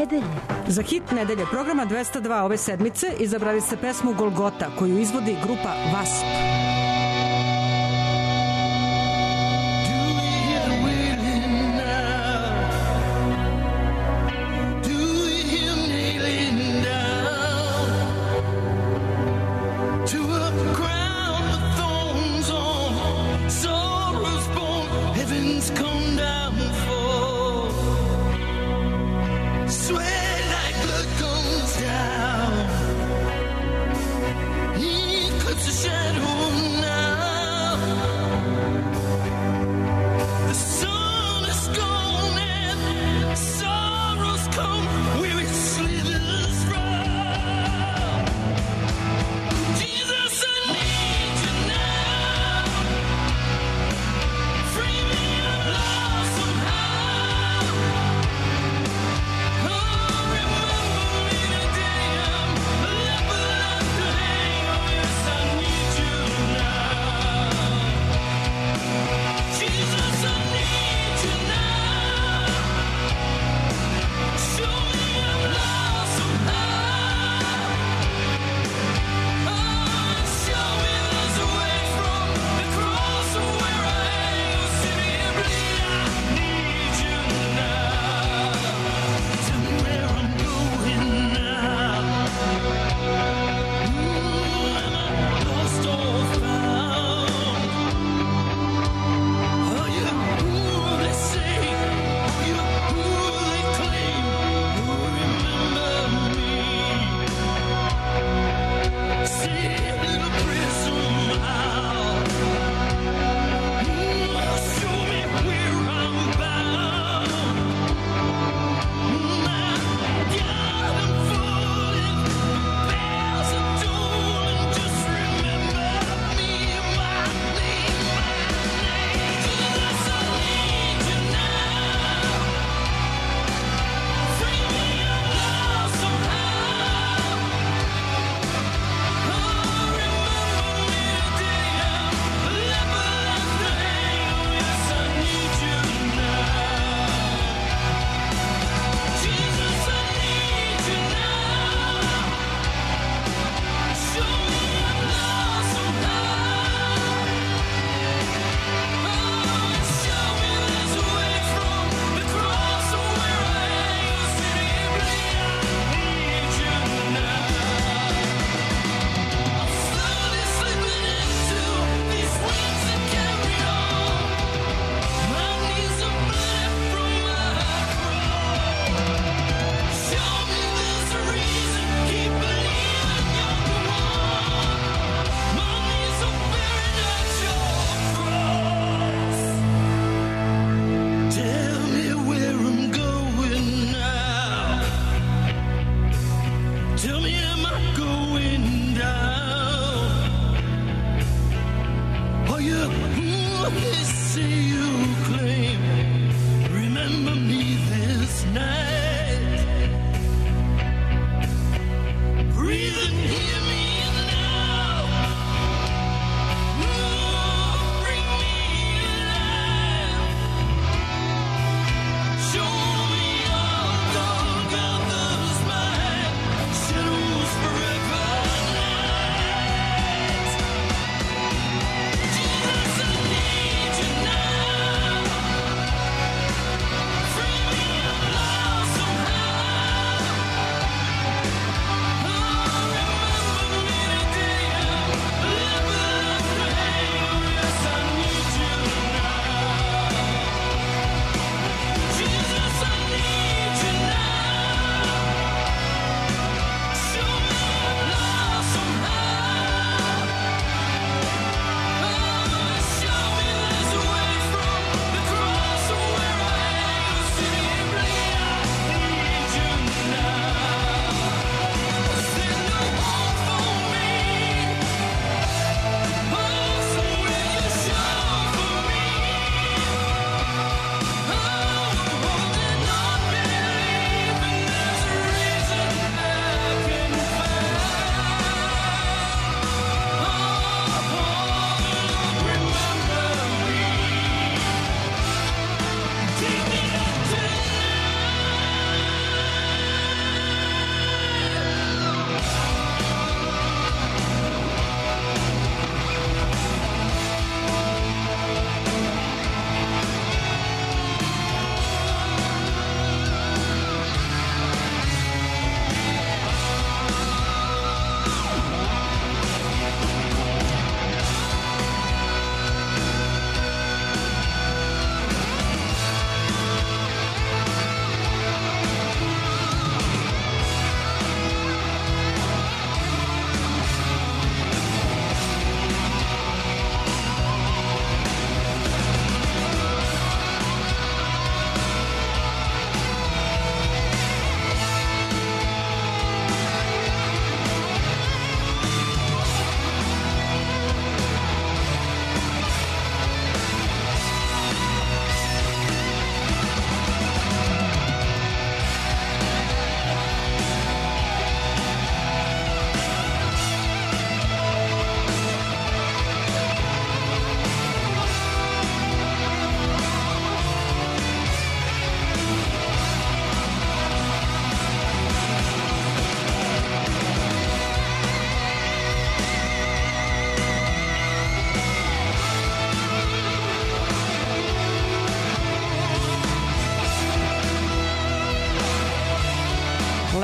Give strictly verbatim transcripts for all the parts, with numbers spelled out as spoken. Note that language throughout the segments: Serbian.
nedelje. Za hit nedelje programa dvesta dva ove sedmice izabrali ste pesmu Golgota koju izvodi grupa Wasp. Oh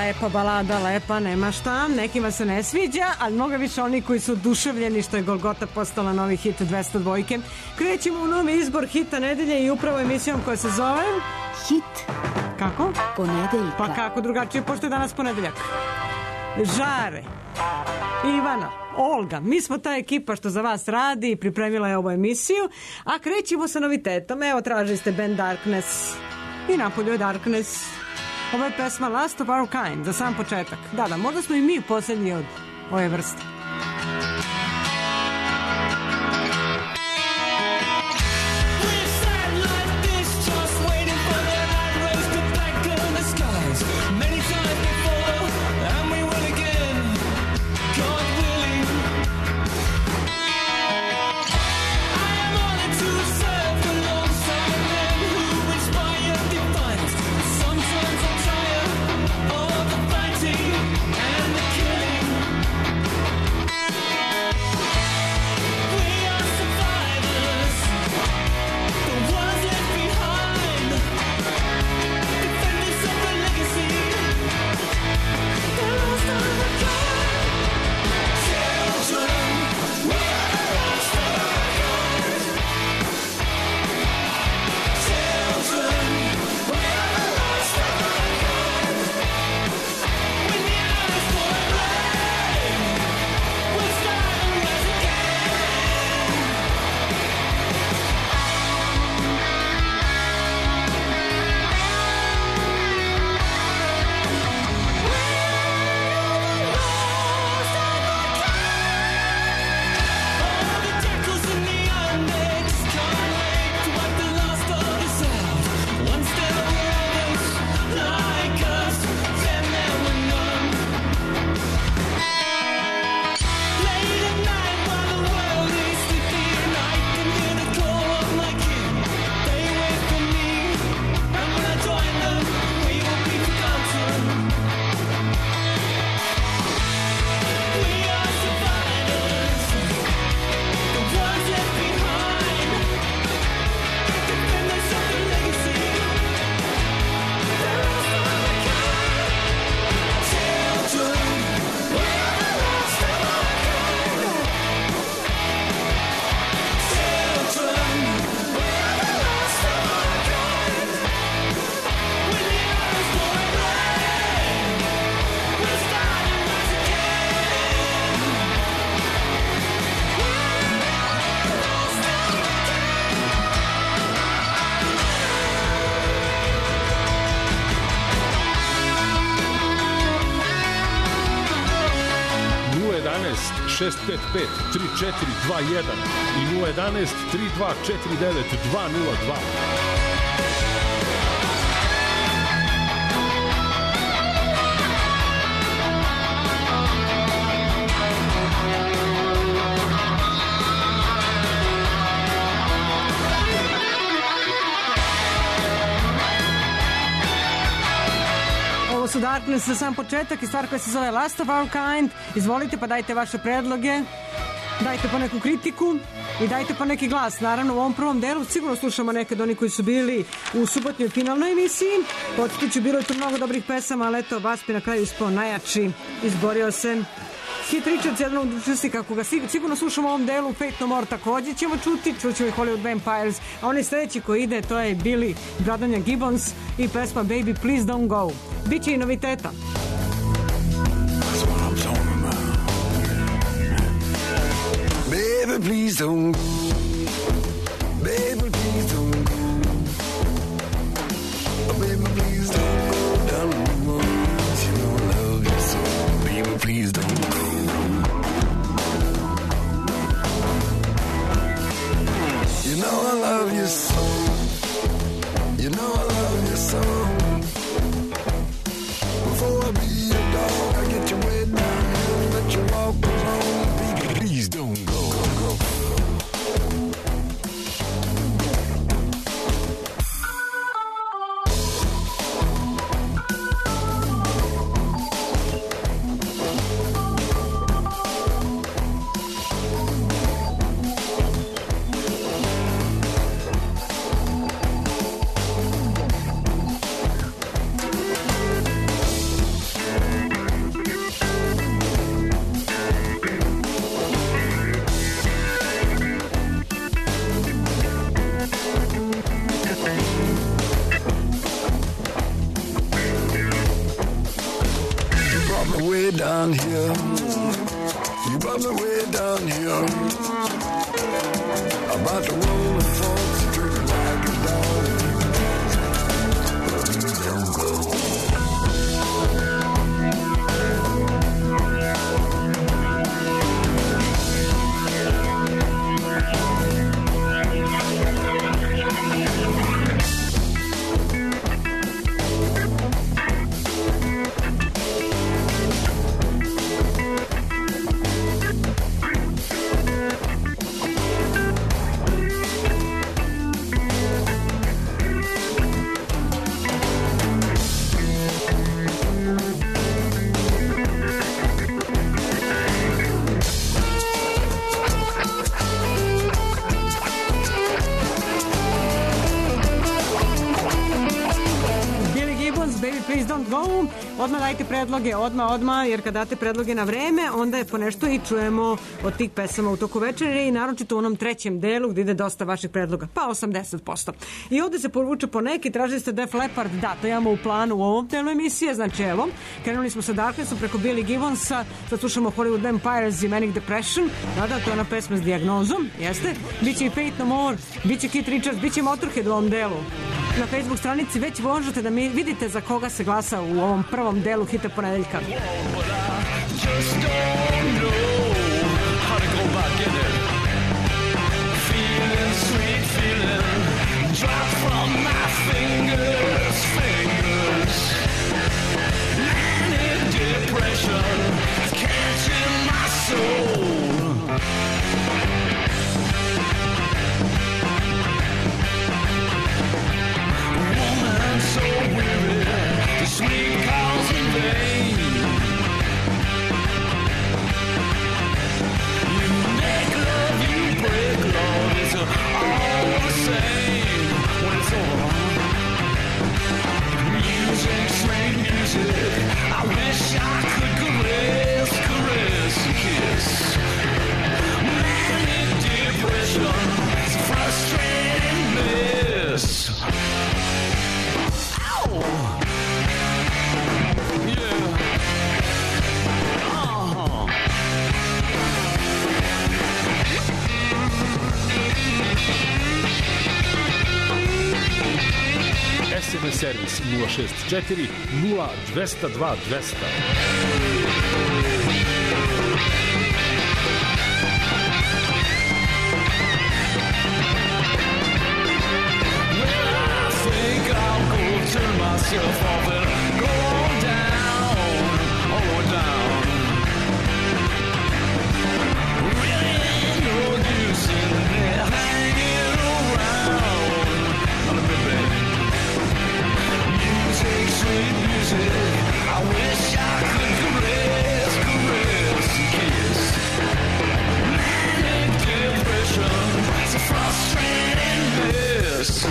lepa balada, lepa, nema šta, nekima se ne sviđa, ali mnogo više oni koji su oduševljeni što je Golgota postala novi hit dvesta dva. Krećemo u novi izbor hita nedelje i upravo emisijom koja se zove Hit kako? Ponedeljka. Pa kako drugačije, pošto je danas ponedeljak. Žare, Ivana, Olga, mi smo ta ekipa što za vas radi i pripremila je ovu emisiju, a krećemo sa novitetom. Evo, tražili ste band Darkness i napolju je Darkness. Ovo je pesma Last of Our Kind, za sam početak. Da, da, možda smo i mi posljednji od ove vrste. šest pet pet tri četiri dva jedan i nula jedan tri dva četiri devet dva nula dva. Su Darkness za sam početak i stvar koja se zove Last of Our Kind. Izvolite pa dajte vaše predloge, dajte po neku kritiku i dajte po neki glas. Naravno u ovom prvom delu sigurno slušamo nekad oni koji su bili u subotnjoj finalnoj emisiji. Podsjetiću, bilo je tu mnogo dobrih pesama, ali eto, Baspi na kraju ispao najjači, izborio se. Keith Richards, jedan od učesnika koga sigurno slušamo u ovom delu. Fate No More također ćemo čuti, čućemo i Hollywood Vampires, a onaj sljedeći koji ide to je Billy Bradanja Gibbons i pesma Baby Please Don't Go. Biće i noviteta. Baby please don't go. Baby please don't go. Baby please don't go down the road. You know I love you so. Baby please don't go. You know I love you so. You know I love you so. Before I be a dog, I get you way down and let you walk alone. Baby, please don't go. Go, go. down here. You brought me way down here. About to roll the folks, trick like a dog. Please don't go. Odmah dajte predloge, odmah, odmah, jer kad date predloge na vreme, onda je ponešto i čujemo od tih pesama u toku večere i naročito u onom trećem delu gdje ide dosta vaših predloga, pa osamdeset posto. I ovdje se poruče po neki, tražili ste Def Leppard, da, to imamo u planu u ovom delu emisije, znači evo, krenuli smo sa Darknessom preko Billy Gibbonsa, sad slušamo Hollywood Vampires i Manic Depression, da, da, to je ona pesma s dijagnozom, jeste, biće i Faith No More, biće Keith Richards, biće Motorhead u ovom delu. Na Facebook stranici već možete da mi vidite za koga se glasa u ovom prvom delu Hita ponedeljka. Sweet calls in vain. You make love, you break love. It's all the same when it's over. Music, sweet music. I wish I could caress, caress and kiss. Manic depression, it's a frustrating mess. Ow! es em es servis nula šest četiri nula dva zero dva dva zero. Turn myself off and go down, oh down. Really no use in there hanging around. On a bit, baby. Music, sweet music. I wish I could caress, caress and kiss. Manic depression, it's a frustrating mess.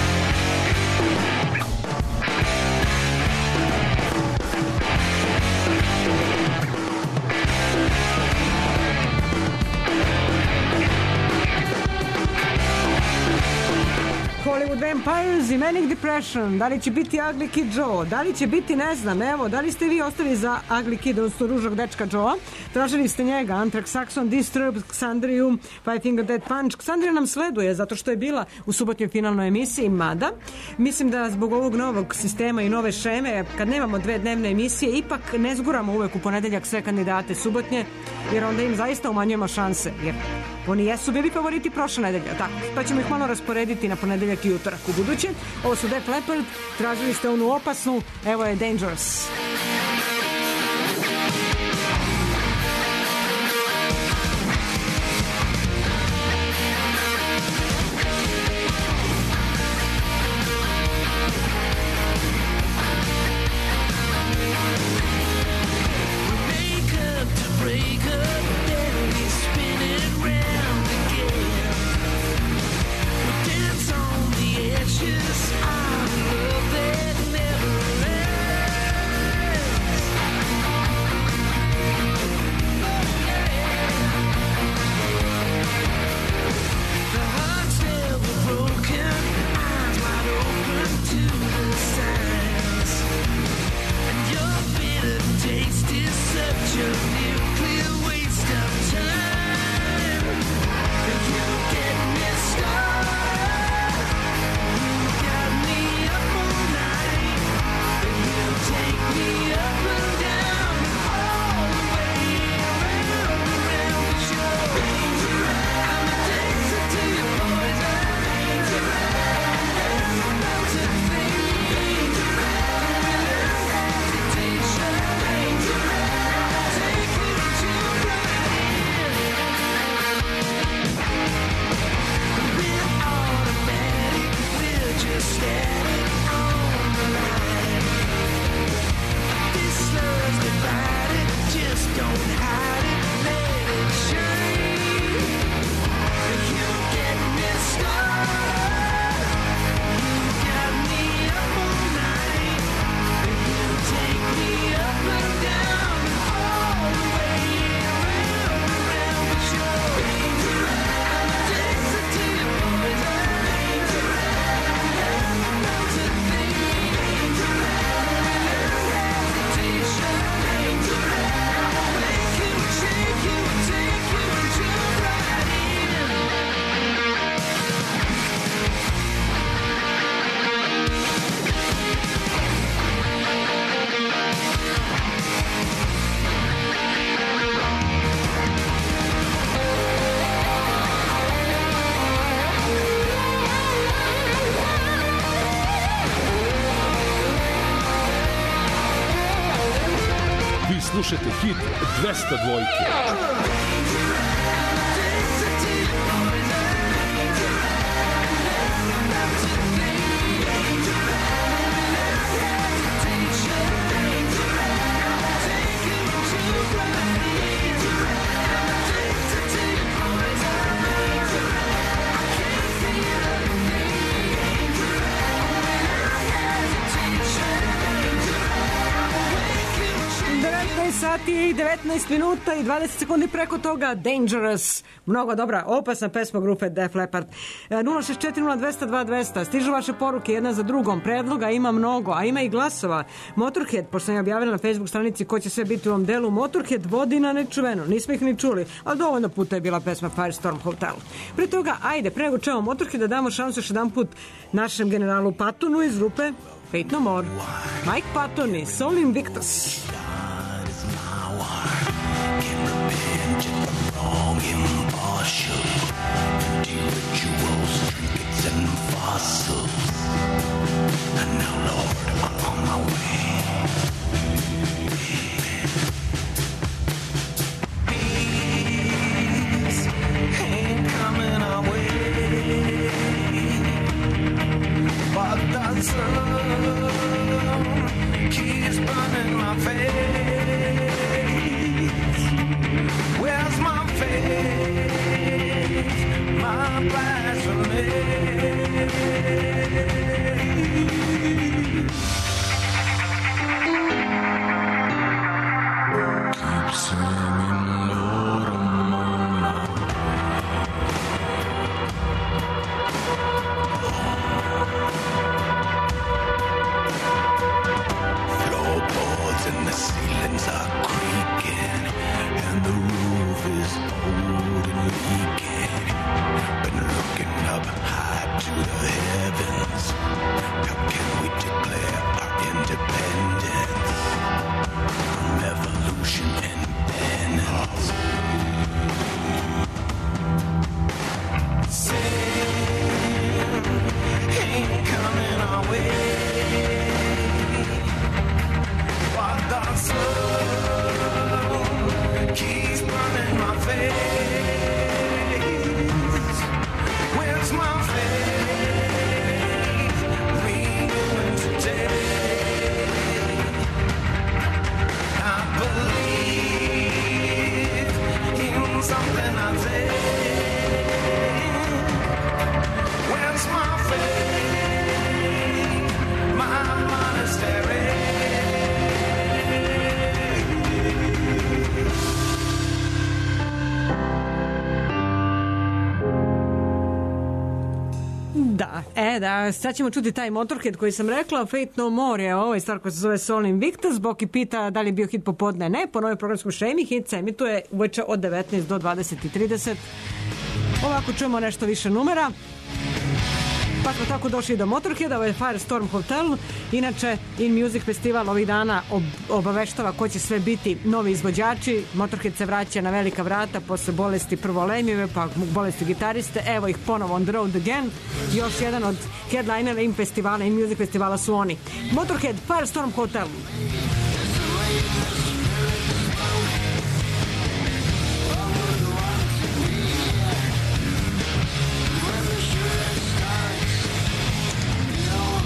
Hollywood Vampires i Manic Depression, da li će biti Ugly Kid Joe, da li će biti, ne znam, evo, da li ste vi ostali za Ugly Kid, odnosno ružog dečka Joe, tražili ste njega, Anthrax, Saxon, Disturbed, Xandrium, Five Finger Death Punch. Xandria nam sleduje zato što je bila u subotnjoj finalnoj emisiji, mada mislim da zbog ovog novog sistema i nove šeme, kad nemamo dve dnevne emisije, ipak ne zguramo uvek u ponedeljak sve kandidate subotnje, jer onda im zaista umanjujemo šanse, jer oni jesu bili favoriti prošle nedelje, tako, pa ćemo ih malo rasporediti na ponedeljak i utorak u buduće. Ovo su Def Leppard, tražili ste onu opasnu, evo je Dangerous. Just I love that never ends. steady on the line. This love's divided, just don't hide it, let it shine. You get me started, you got me up all night. You take me up and down, all the way around and around. But you're dangerous, I'm addicted to your poison. Dangerous, knows a thing. Dangerous, hesitation. Dangerous, I'll make you, shake you, take you, and jump right in. Vi slušate hit dvesta dvojke. devetnaest sati i devetnaest minuta i dvadeset sekundi preko toga. Dangerous, mnogo dobra, opasna pesma grupe Def Leppard. nula šest četiri nula dvesta dva dvesta. Stižu vaše poruke jedna za drugom, predloga ima mnogo, a ima i glasova. Motorhead, pošto sam je objavila na Facebook stranici ko će sve biti u ovom delu, Motorhead vodi na nečuveno, nismo ih ni čuli, ali dovoljno puta je bila pesma Firestorm Hotel. Pre toga, ajde, pre nego čujemo Motorhead, da damo šansu još jedan put našem generalu Pattonu iz grupe Fate No More. Mike Patton i Soul Invictus. Wrong, impartial, empty rituals, trinkets and fossils. And now, Lord, I'm on my way. Peace ain't coming our way, but the sun keeps burning my face. Where's my faith, my blasphemy? Keep singing, Lord, I'm on my way. Floorboards and the ceilings are creaking, and the roof is old and leaking. Been looking up high to the heavens. How can we declare our independence from evolution and penance? Sin ain't coming our way, but the sun keeps burning my face. Where's my faith renewing today? I believe in something I say. Where's my faith, my monastery? Da, e da, sad ćemo čuti taj Motorhead koji sam rekla, Fate No More je ovaj stvar koja se zove Soul Invictus. Boki pita da li je bio hit popodne, ne, po novoj programskom šemi, hit se emituje uveče od devetnaest do dvadeset i trideset. Ovako čujemo nešto više numera. Pa smo tako došli do Motorheada, ovo je Firestorm Hotel. Inače, In Music Festival ovih dana ob obaveštava ko će sve biti novi izvođači. Motorhead se vraća na velika vrata posle bolesti prvo Lemijeve, pa bolesti gitariste. Evo ih ponovo on the road again. Još jedan od headlinera In festivala, In Music Festivala su oni. Motorhead, Firestorm Hotel. No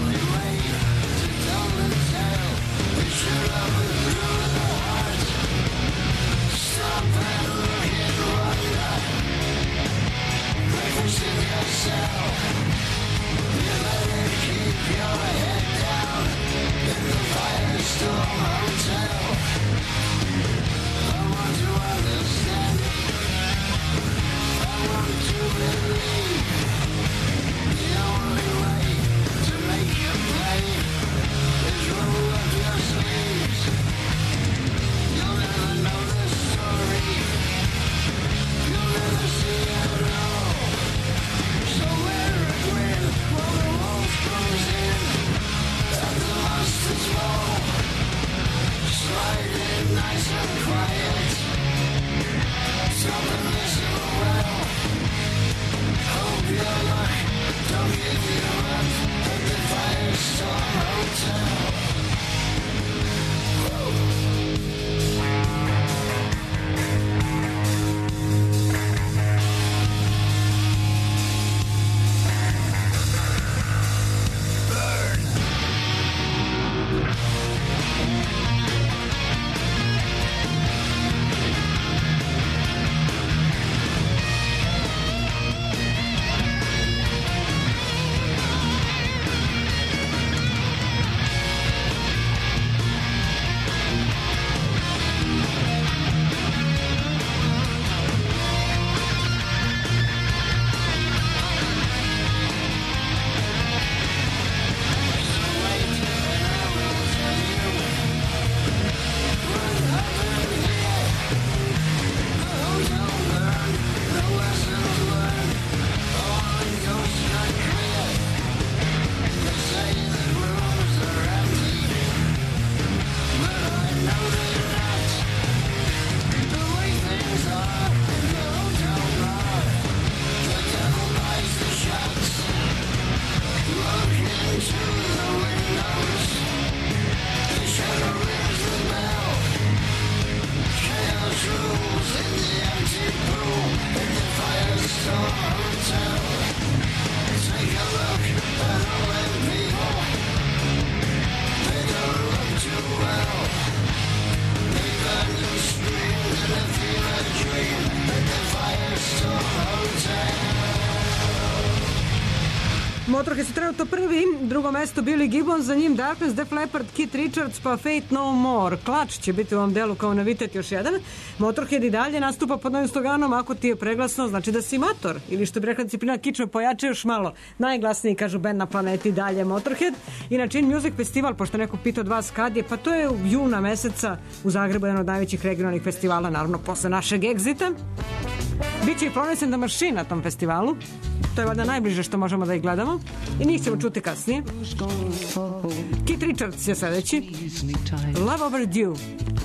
Motorhead su trenutno prvi, drugo mesto Billy Gibbons, za njim Darkness, Def Leppard, Keith Richards, pa Fate No More. Klač će biti u ovom delu kao novitet još jedan. Motorhead i dalje nastupa pod novim sloganom: ako ti je preglasno, znači da si mator. Ili što bi rekla disciplina kičme, pojače još malo. Najglasniji, kažu, band na planeti dalje Motorhead. Inače, In Music Festival, pošto neko pita od vas kad je, pa to je u juna meseca u Zagrebu, jedan od najvećih regionalnih festivala, naravno posle našeg Exita. Biće i Florence and the Machine na tom festivalu. To je valjda najbliže što možemo da ih gledamo. I njih ćemo čuti kasnije. Keith Richards je sledeći. Love Overdue.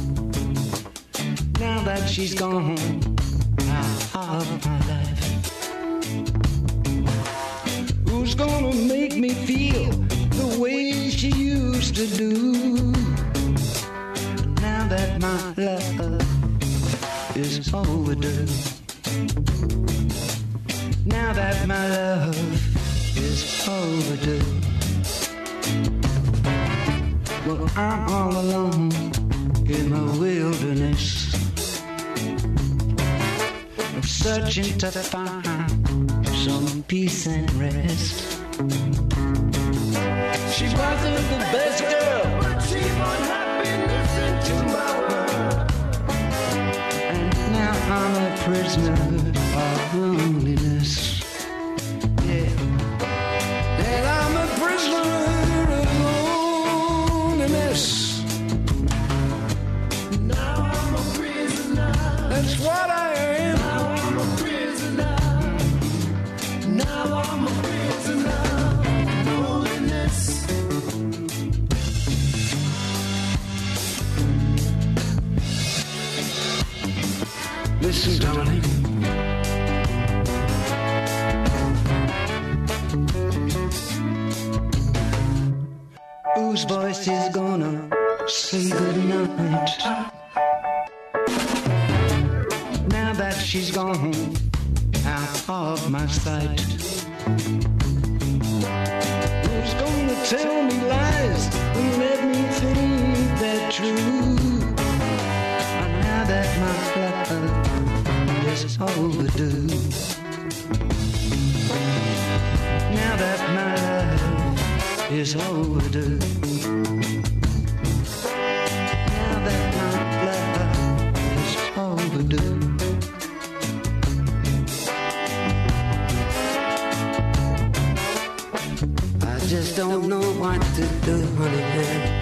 Now that she's gone out of my life, who's gonna make me feel the way she used to do? Now that my love is overdue, now that my love is overdue, well, I'm all alone in the wilderness, searching to find some peace and rest. She wasn't the best girl, but she brought happiness into my world. And now I'm a prisoner of loneliness. Yeah, and I'm a prisoner of loneliness. Now I'm a prisoner. That's what I am. Now I'm a prisoner. Now I'm a prisoner of loneliness. Listen, darling. Whose voice is gonna say goodnight? Now that she's gone out of my sight, who's gonna tell me lies and let me think they're true? Now that my love is overdue, now that my love is overdue, now that my love is overdue. I just don't know what to do, honey, man.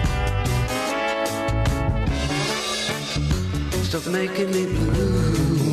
Stop making me blue.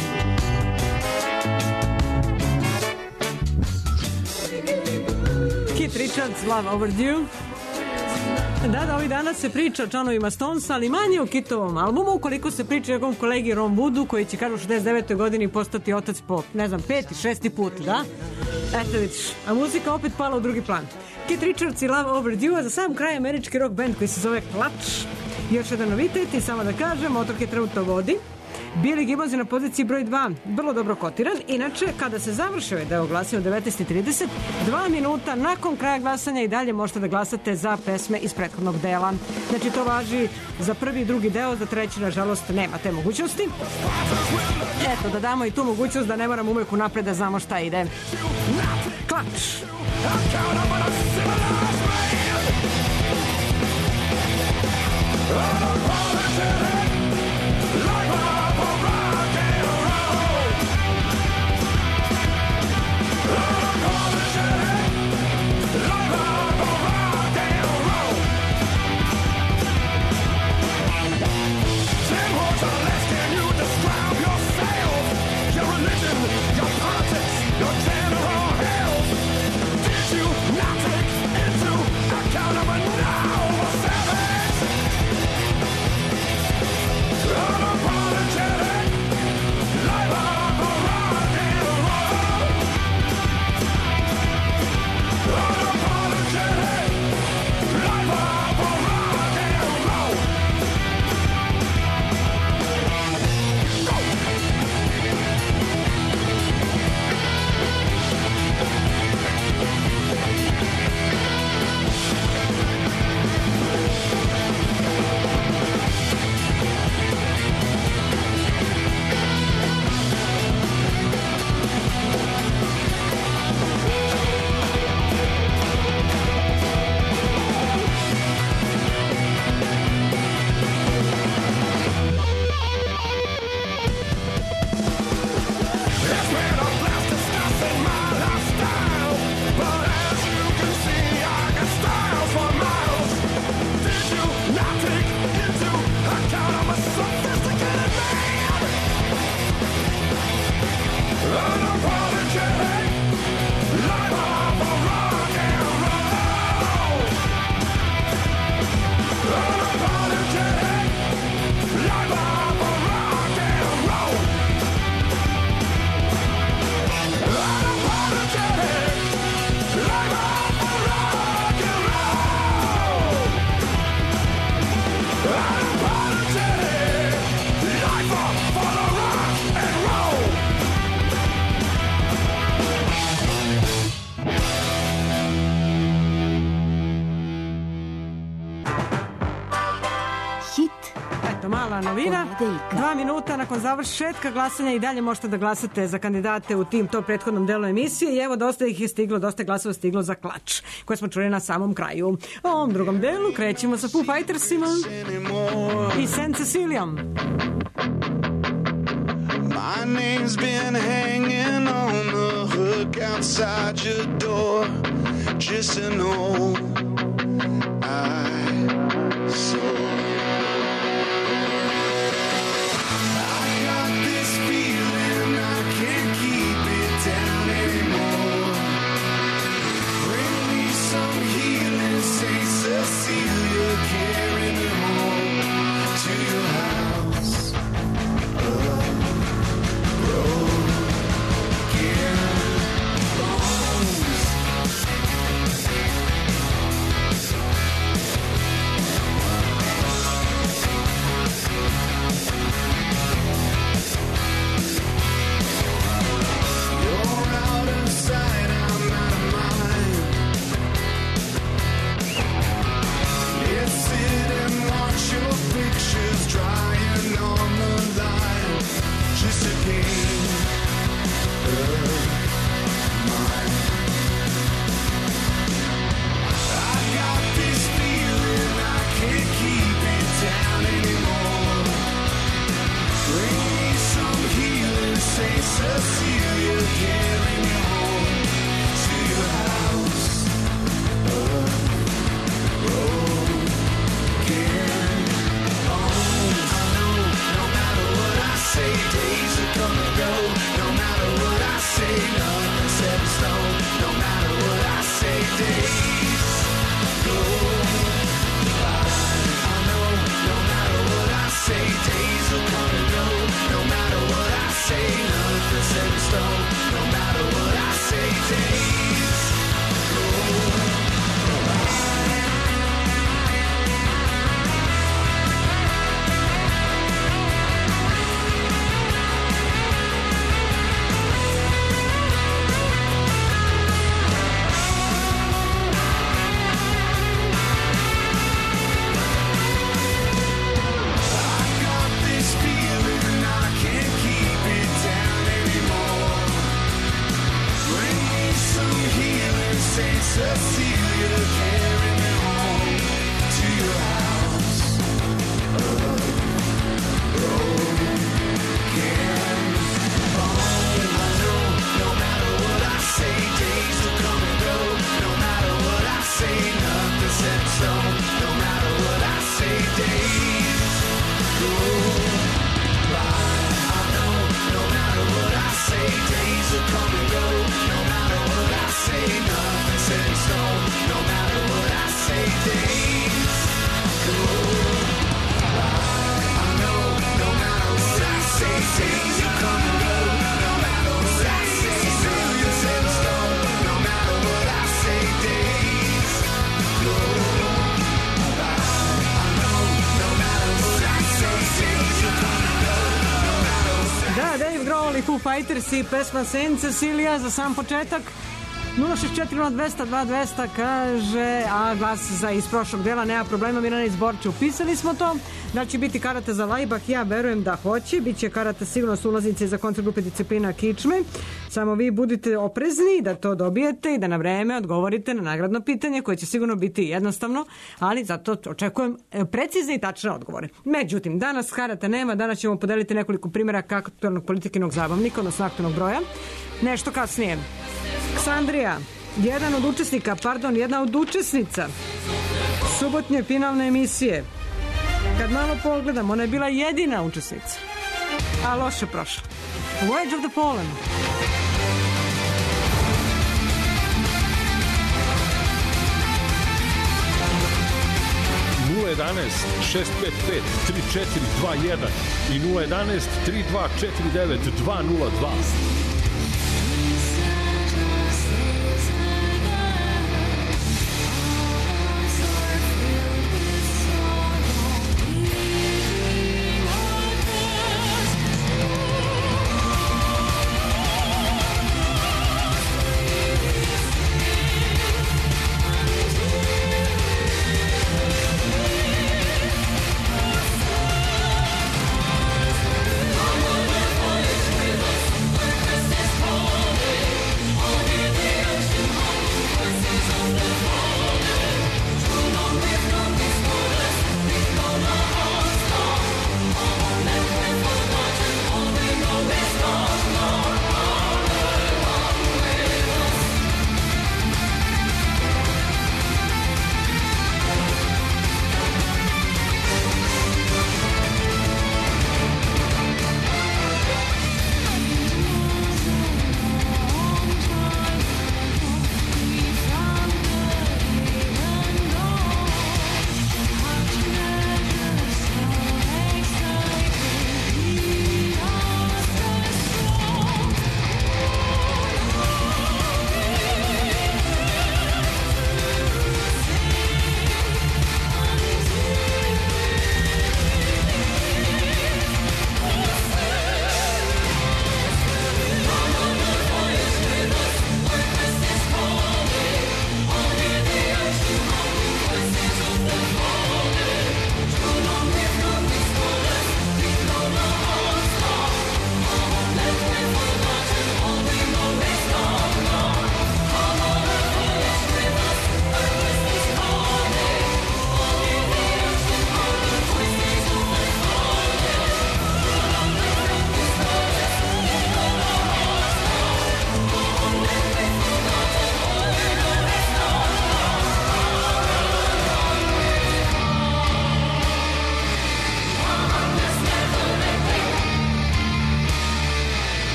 Keith Richards, Love Overdue. Da, da, ovih dana se priča o članovima Stonesa, ali manje o Kitovom albumu, koliko se priča o njegovom kolegi Ron Woodu, koji će, kažu, u šezdeset devetoj godini postati otac po, ne znam, peti, šesti put, da? Eto vidiš, a muzika opet pala u drugi plan. Keith Richards i Love Overdue, a za sam kraj američki rock band koji se zove Clutch. Još jedan novitet i samo da kažem, Motorhead trenutno vodi. Billy Gibbons je na poziciji broj dva, vrlo dobro kotiran. Inače, kada se završi ovaj deo glasanja u devetnaest i trideset, dva minuta nakon kraja glasanja i dalje možete da glasate za pesme iz prethodnog dela. Znači, to važi za prvi i drugi deo, za treći, nažalost, nema te mogućnosti. Eto, da damo i tu mogućnost da ne moramo uvek unapred da znamo šta ide. Klač! Your general health. Did you not take into eto, mala novina. Ponedeljka. Dva minuta nakon završetka glasanja i dalje možete da glasate za kandidate u tim to prethodnom delu emisije i evo dosta ih je stiglo, dosta glasova stiglo za Klač, koje smo čuli na samom kraju. U ovom drugom delu krećemo sa Foo Fightersima i Saint Ceciliom. My name's been hanging on the hook outside your door, just to know I saw. I got this feeling I can't keep it down anymore. Bring me some healing, Saint Cecilia, carry me home to your house. Cecilia, carry me home to your house. Broken bones. I know no matter what I say, days will come and go. No matter what I say, nothing's set in stone. No matter what I say, days go by. I know no matter what I say, days will come and go. No matter what I say, nothing's set in stone. No matter what I say, days go by. I got this feeling I can't keep it down anymore. Bring me some healing, Saint Cecilia, carry me home to your house. Broken bone. I know no matter what I say, days will come and go. No matter what I say, nothing's set in stone. No matter what I say, days go by. I know no matter what I say, days will come and go. No matter what I say, nothing's set in stone. No matter what I say, days go by. I know no matter what I say, days will come and go. No matter what I say, nothing's set in stone. No matter what I say, days go by. I know no matter what I say, days will come and go. No matter what I Da, Dave Grohl i Foo Fighters i pesma Saint Cecilia za sam početak. nula šest četiri nula dvesta dva dvesta kaže, a glas za iz prošlog dela, nema problema, Mirana iz Borča, upisali smo to. Da će biti karate za Lajbah, ja verujem da hoće, bit će karate sigurno su ulaznice za kontragrupe disciplina Kičme, samo vi budite oprezni da to dobijete i da na vreme odgovorite na nagradno pitanje koje će sigurno biti jednostavno, ali zato očekujem precizne i tačne odgovore. Međutim, danas karate nema, danas ćemo podeliti nekoliko primjera aktualnog politikinog zabavnika, odnosno aktualnog broja, nešto kasnije. Ksandrija, jedan od učesnika, pardon, jedna od učesnica subotnje finalne emisije. Kad malo pogledam, ona je bila jedina učesnica, a loše prošla. Voyage of the Fallen. nula jedanaest šest pet pet tri četiri dva jedan i nula jedanaest tri dva četiri devet dva nula dva.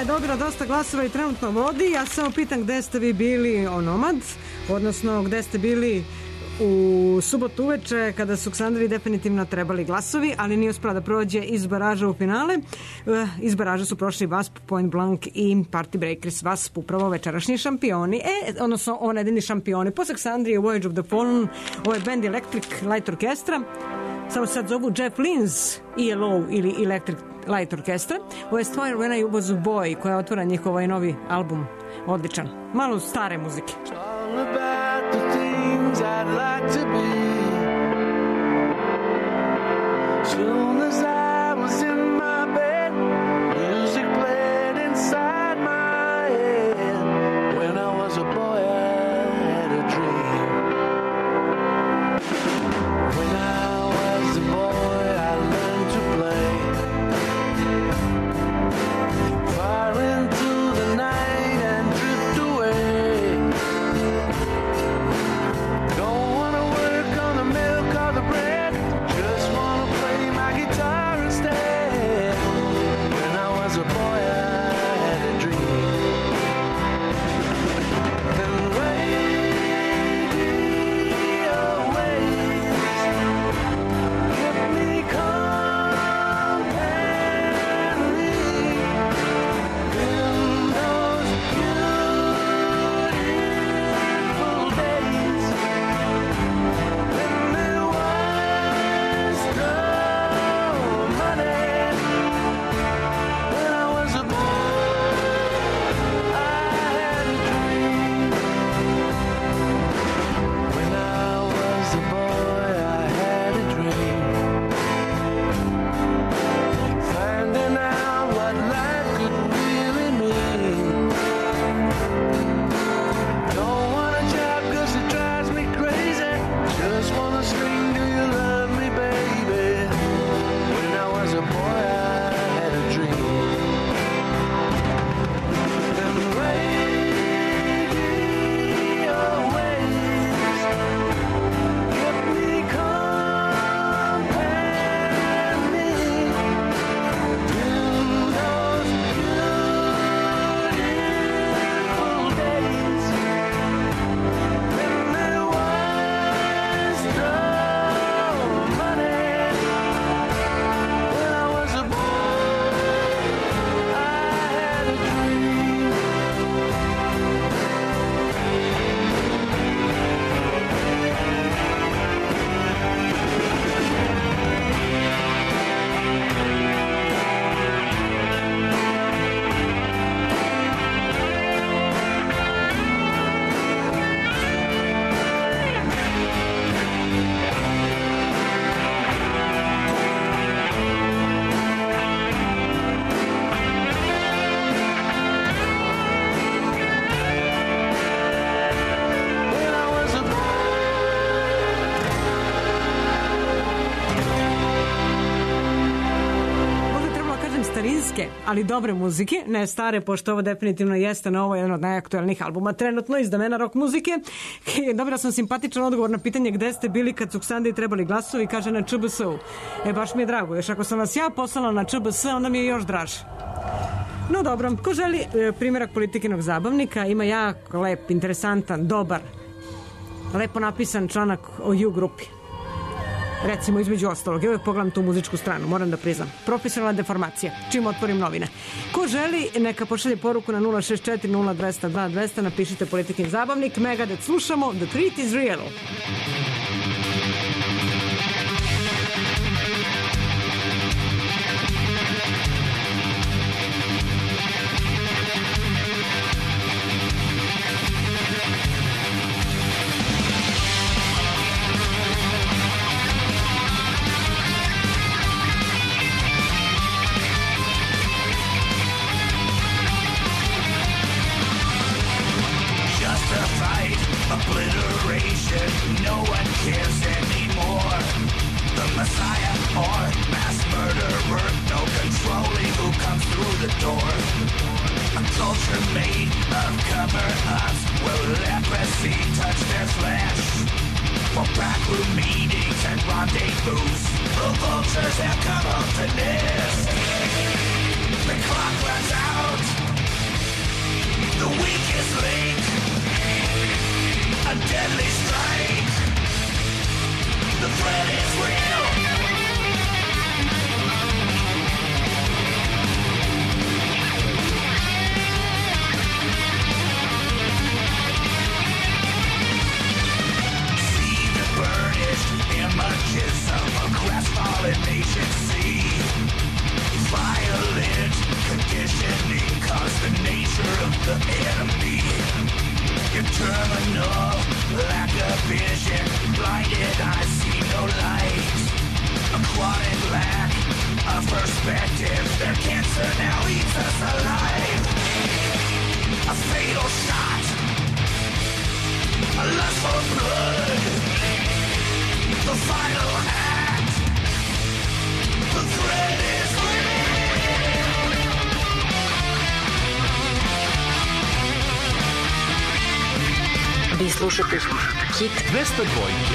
je dobila dosta glasova i trenutno vodi. Ja samo pitam gde ste vi bili Onomad, odnosno gde ste bili u subotu uveče kada su Ksandri definitivno trebali glasovi, ali nije uspela da prođe iz baraža u finale. Iz baraža su prošli Wasp, Point Blank i Party Breakers. Wasp upravo večerašnji šampioni, e, odnosno ovo nedeljni šampioni. Posle Ksandrije Voyage of the Fallen, ovo je band Electric Light Orchestra, samo sad zovu Jeff Lynne's E L O ili Electric Light Orchestra. Ovo je stvar When I Was a Boy koja otvara njihov ovaj novi album. Odličan. Malo stare muzike. All about the things I'd like to be. Soon as I was in my bed, music played inside my head. When I was a boy, I had a dream. When I was a boy, I learned to play. Far into the night and drift away. Don't wanna work on the milk or the bread, just wanna play my guitar instead. When I was a boy, I had a dream. And radio waves kept me company in those beautiful days when there was no money. When I was a boy, I had a dream. When I was a boy, I had a dream. Finding out what life could really mean. Don't want a job 'cause it drives me crazy. Just want a string, do you love me, baby? When I was a boy, I had a dream. And radio waves kept me company in those beautiful days when there was no money. When I was a boy, I had a dream. When I was a Možda je trebalo kažem starinske, ali dobre muzike, ne stare, pošto ovo definitivno jeste na ovo jedan od najaktualnijih albuma trenutno iz domena rock muzike. Dobila sam simpatičan odgovor na pitanje gde ste bili kad su Ksandri trebali glasovi, kaže na Č B S-u. E, baš mi je drago, još ako sam vas ja poslala na Č B S, onda mi je još draže. No dobro, ko želi e, primjerak politikinog zabavnika, ima jako lep, interesantan, dobar, lepo napisan članak o U grupi. Recimo, između ostalog, ja uvijek pogledam tu muzičku stranu, moram da priznam. Profesionalna deformacija, čim otvorim novine. Ko želi, neka pošalje poruku na nula šest četiri nula dva zero dva dva zero, napišite politikin zabavnik, Megadeth slušamo, The Treat is Real. Justified obliteration, no one cares anymore. The Messiah or mass murderer, no controlling who comes through the door. A culture made of cover-ups, will leprosy touch their flesh? For backroom meetings and rendezvous, the vultures have come home to nest. The clock runs out, the enemy. Your terminal lack of vision, blinded I see no light. A chronic lack of perspective, their cancer now eats us alive. A fatal shot, a lust for blood, the final act, the threat is Vi slušate Hit dvesta dvojke.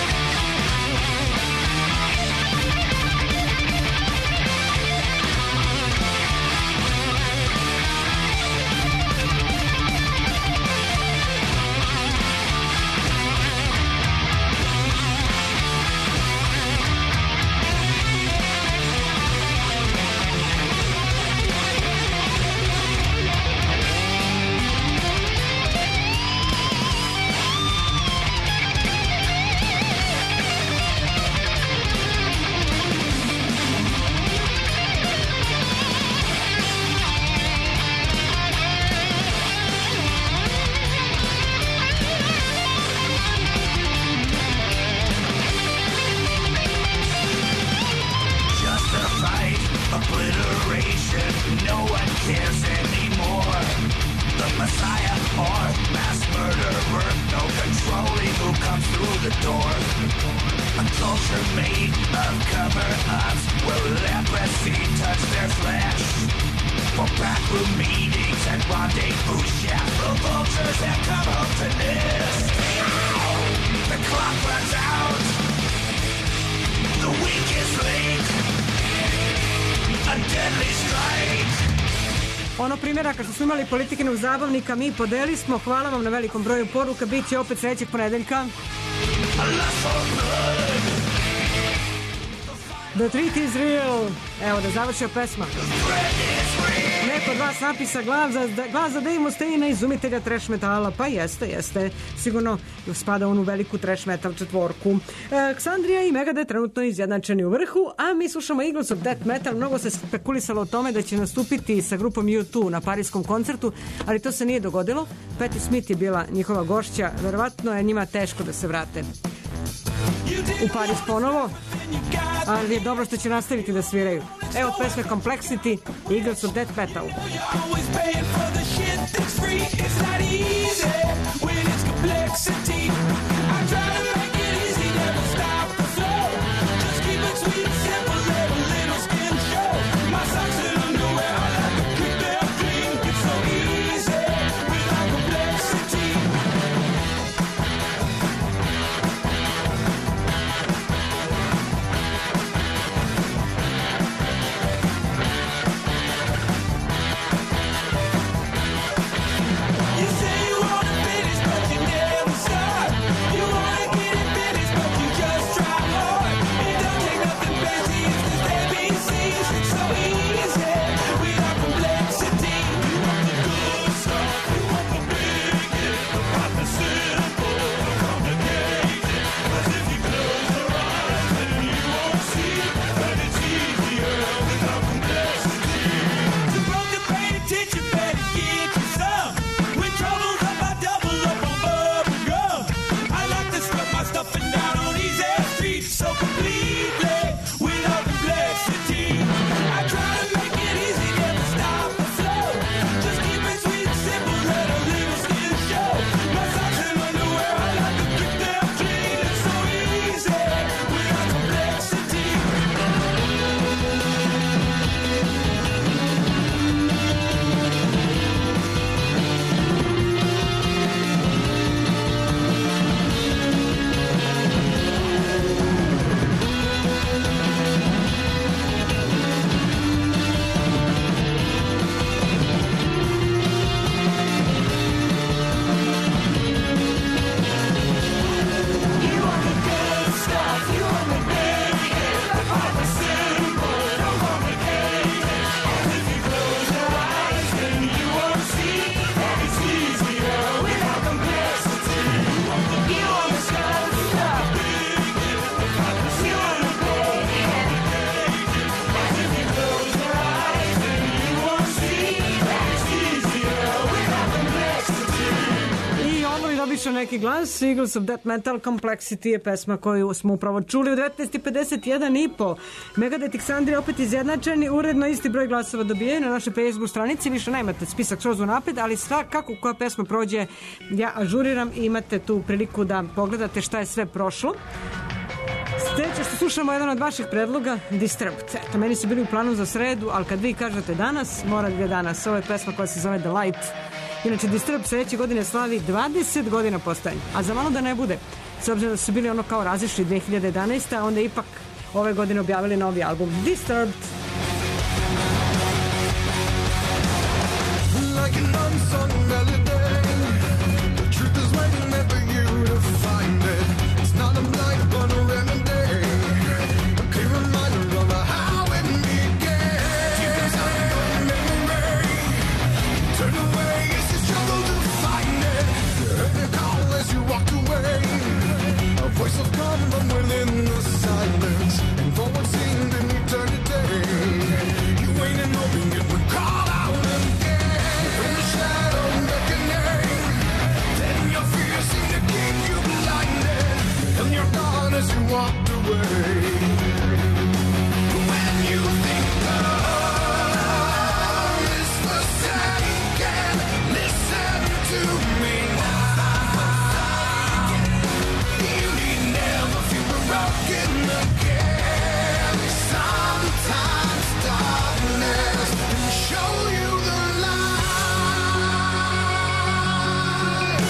Ono primjeraka što smo imali politikinog zabavnika mi podeli smo, hvala vam na velikom broju poruka, bit će opet sljedećeg ponedeljka. The treat is real. Evo da završio pesma. Neko od vas napisa glas za, glas za Dave Mustaine, izumitelja trash metala. Pa jeste, jeste. Sigurno spada on u veliku trash metal četvorku. E, Ksandrija i Megadeth trenutno izjednačeni u vrhu, a mi slušamo Eagles of Death Metal. Mnogo se spekulisalo o tome da će nastupiti sa grupom U dva na parijskom koncertu, ali to se nije dogodilo. Patti Smith je bila njihova gošća. Verovatno je njima teško da se vrate u Pariz ponovo, ali je dobro što će nastaviti da sviraju. Evo pesme Complexity, Eagles of Death Metal. You say you wanna finish, but you never start. išao neki glas. Eagles of Death Metal Complexity je pesma koju smo upravo čuli u devetnaest i pedeset jedan i po. Megadeth i Ksandri opet izjednačeni, uredno isti broj glasova dobijaju na našoj Facebook stranici. Više nemate spisak skroz unapred, ali svakako koja pesma prođe ja ažuriram i imate tu priliku da pogledate šta je sve prošlo. Sljedeće što slušamo je jedan od vaših predloga, Disturbed. Eto, meni su bili u planu za sredu, ali kad vi kažete danas, mora da je danas. Ovo je pesma koja se zove The Light. Inače, Disturbed sljedeće godine slavi dvadeset godina postojanja, a za malo da ne bude. S obzirom da su bili ono kao razišli dve hiljade jedanaeste. a onda ipak ove godine objavili novi album Disturbed. Like an unsung melody, the truth is waiting there for you to find it. It's not a blind but a remedy, a clear reminder of how it began. Deep inside your memory, turn away as you struggle to find it. You heard the call as you walked away, a voice will come from within the silence, and forward seemed an eternity. You ain't in hoping it would call out again from the shadow beckoning. Then your fears seem to keep you blinded, and you're gone as you walked away. When you think love is forsaken, listen to me. You need never feel broken again. Sometimes darkness can show you the light.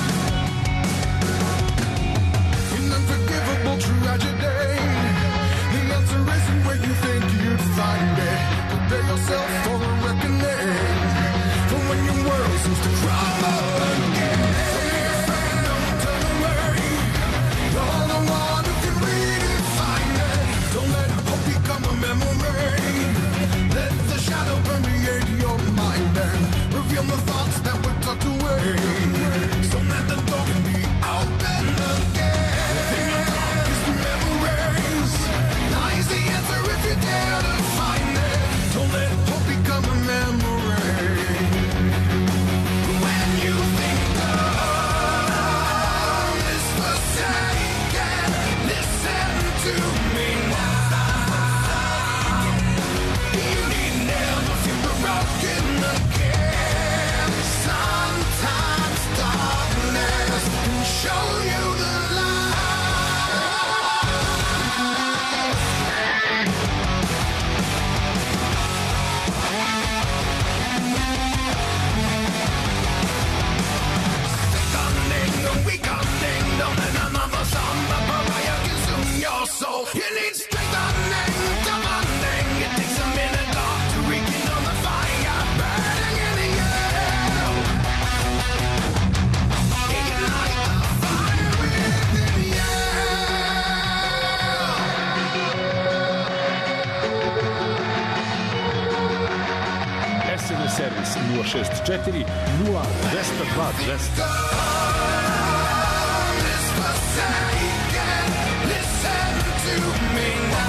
In unforgivable tragedy, the answer isn't where you think you'd find it. Prepare yourself for a reckoning, for when your world seems to crumble again. Don't turn away. You're the one who can redefine it. Don't let hope become a memory. Let the shadow permeate your mind and reveal the thoughts that were tucked away. So that the door can be opened again. In your darkest memories lies the answer if you dare to find it. Don't let hope become a memory. When you think love is forsaken, listen to me now. You need never feel broken again. Sometimes darkness can show you the light. Stunning, weakening, don't let another somber pariah consume your soul. You need strengthening, demanding. It takes a minute long to rekindle the fire burning in you. Ignite the fire within you. es em es servis nula šest četiri nula dva zero dva dva zero. Love is forsaken. Listen to me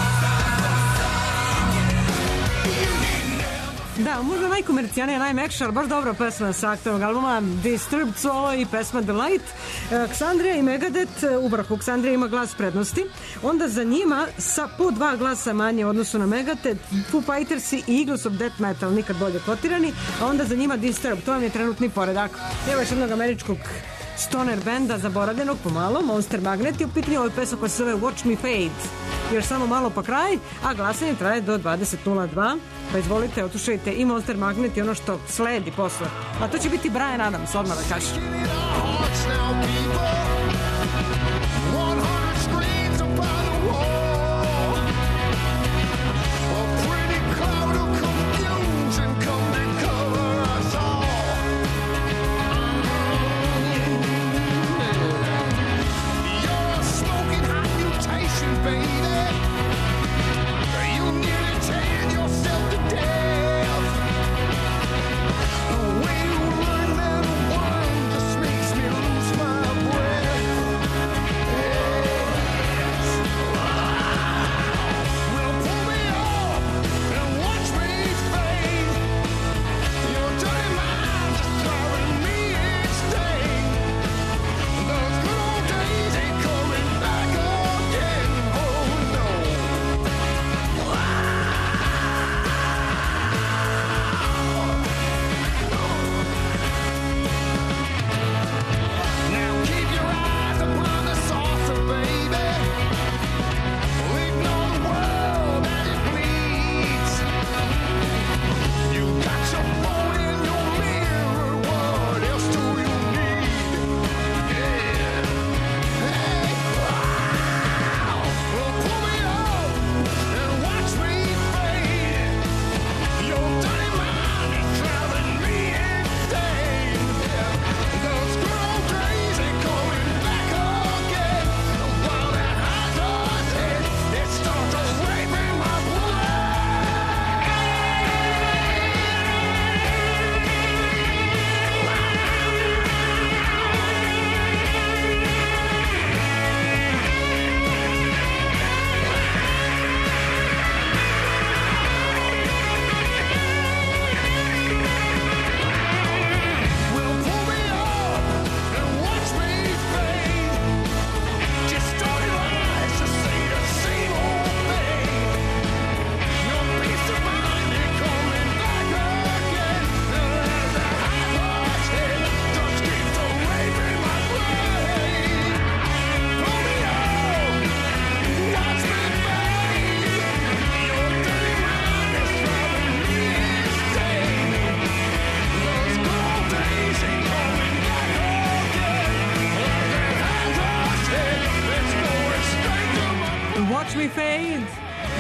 now. You need never. Da, možda najkomercijalnija, najmekša, ali baš dobra pesma sa aktualnog albuma Disturbed su ovo i pesma The Light. E, Ksandrija i Megadeth u vrhu. Ksandrija ima glas prednosti. Onda za njima sa po dva glasa manje u odnosu na Megadeth, Foo Fighters i Eagles of Death Metal nikad bolje kotirani, a onda za njima Disturbed. To vam je trenutni poredak. Evo još jednog američkog stoner benda, zaboravljenog pomalo, Monster Magnet, i u pitanju ovoj pesma koja se zove Watch Me Fade. Još samo malo pa kraj, a glasanje traje do dvadeset nula dva, pa izvolite, otušajte i Monster Magnet i ono što sledi posle. A to će biti Bryan Adams, odmah da kažem. Hearts now, people. one hundred screens upon the wall. A pretty cloud of confusion come and cover us all. You're a smoking hot mutation, baby. You nearly teared yourself to death. The way you run that one just makes me lose my breath.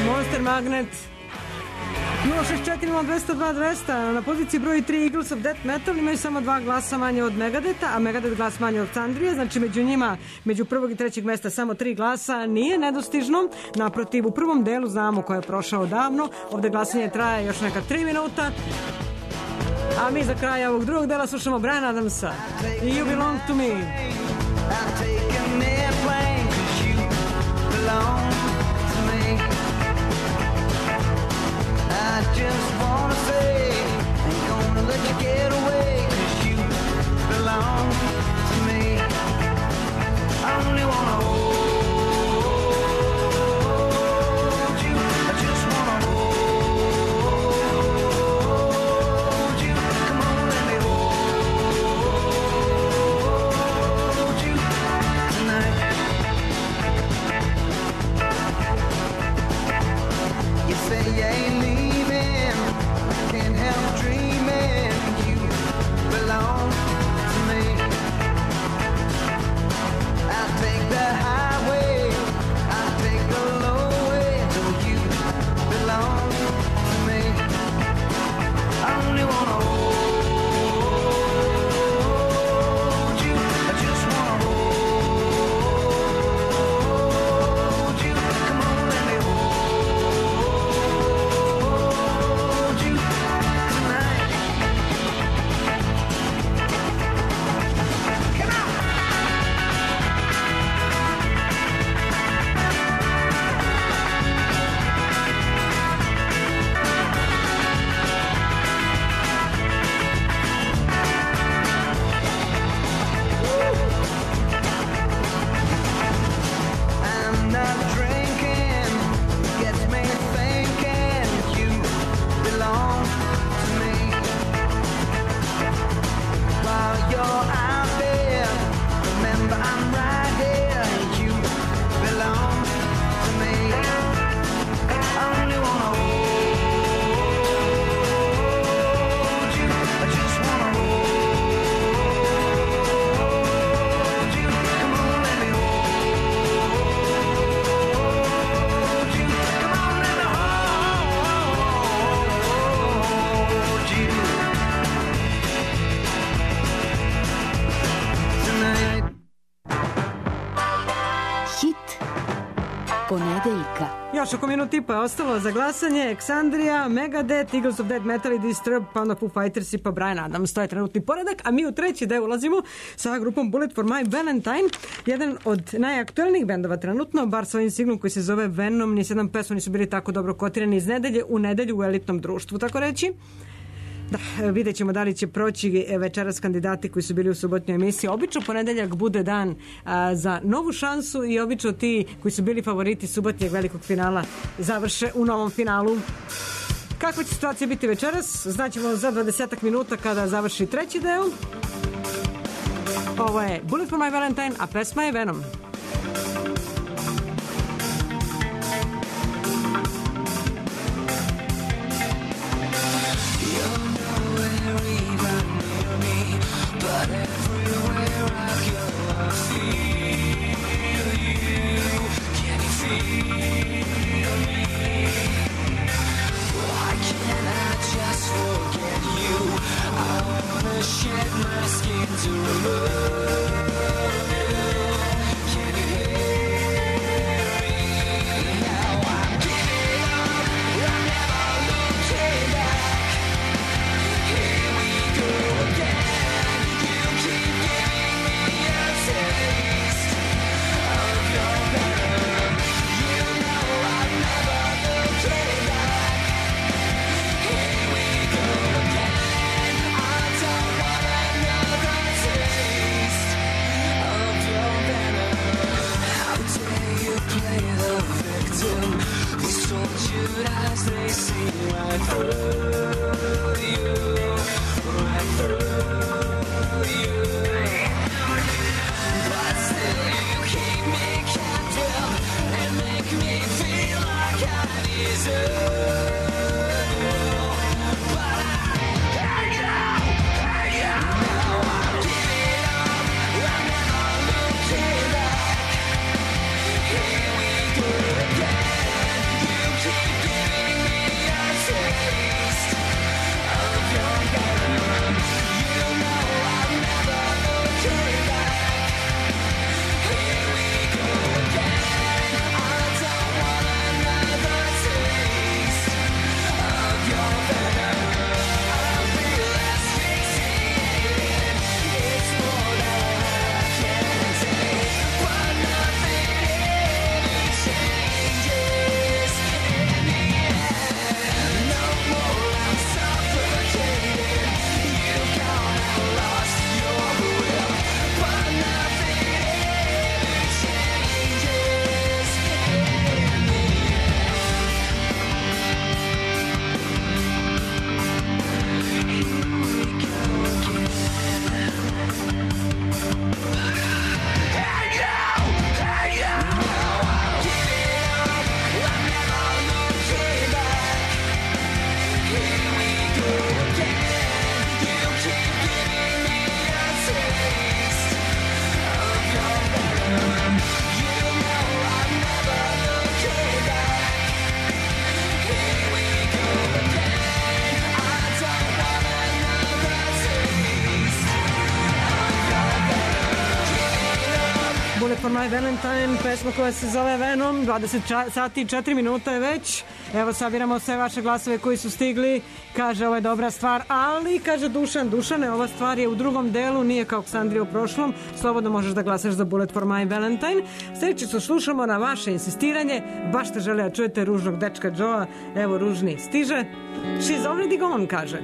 Monster Magnet. nula šest četiri nula dvesta dva dvesta. Na poziciji broj tri Eagles of Death Metal imaju samo dva glasa manje od Megadeta, a Megadeth glas manje od Sandrije, znači među njima, među prvog i trećeg mesta samo tri glasa nije nedostižno. Naprotiv, u prvom delu znamo ko je prošao davno, ovde glasanje traje još neka tri minuta. A mi za kraj ovog drugog dela slušamo Bryan Adamsa i You Belong to Me. I'll take an airplane 'cause you belong to me. I just wanna say, ain't gonna let you get away 'cause you belong to me. I only wanna hold you, I just wanna hold you. Come on, let me hold you tonight. You say you ain't leaving, I can't help dreaming. You belong to me. I'll take the highway, I'll take the low way. So you belong to me. I only wanna hold you, I just wanna hold you. Come on, let me hold you tonight. Come on. I'm not drinking, gets me thinking you belong to me. While you're out there, remember I'm right here. You belong to me. I only wanna hold you, I just wanna hold you. Come on, let me hold you. Come on, let me hold you tonight. Hit ponedeljka. Još oko minut i pa je ostalo za glasanje. Alexandria, Megadeth, Eagles of Death Metal i Disturbed, pa onda Foo Fighters i pa Bryan Adams. To je trenutni poredak, a mi u treći deo ulazimo sa grupom Bullet for My Valentine, jedan od najaktuelnijih bendova trenutno, bar svojim siglom koji se zove Venom. Ni sedam pesma nisu bili tako dobro kotirani iz nedelje u nedelju u elitnom društvu, tako reći. Da, vidjet ćemo da li će proći večeras kandidati koji su bili u subotnjoj emisiji. Obično ponedeljak bude dan a, za novu šansu i obično ti koji su bili favoriti subotnjeg velikog finala završe u novom finalu. Kakva će situacija biti večeras? Znaćemo za dvadesetak minuta kada završi treći deo. Ovo je Bullet for My Valentine, a pesma je Venom. Shed my skin to remove taste for My Valentine, pesma koja se zove Venom, dvadeset sati i četiri minuta je već. Evo sabiramo sve vaše glasove koji su stigli. Kaže, ovo je dobra stvar, ali, kaže Dušan, Dušane, ova stvar je u drugom delu, nije kao Ksandrija u prošlom. Slobodno možeš da glasaš za Bullet for My Valentine. Sljedeći su slušamo na vaše insistiranje. Baš ste žele da čujete ružnog dečka Joea. Evo, ružni stiže. She's already gone, kaže.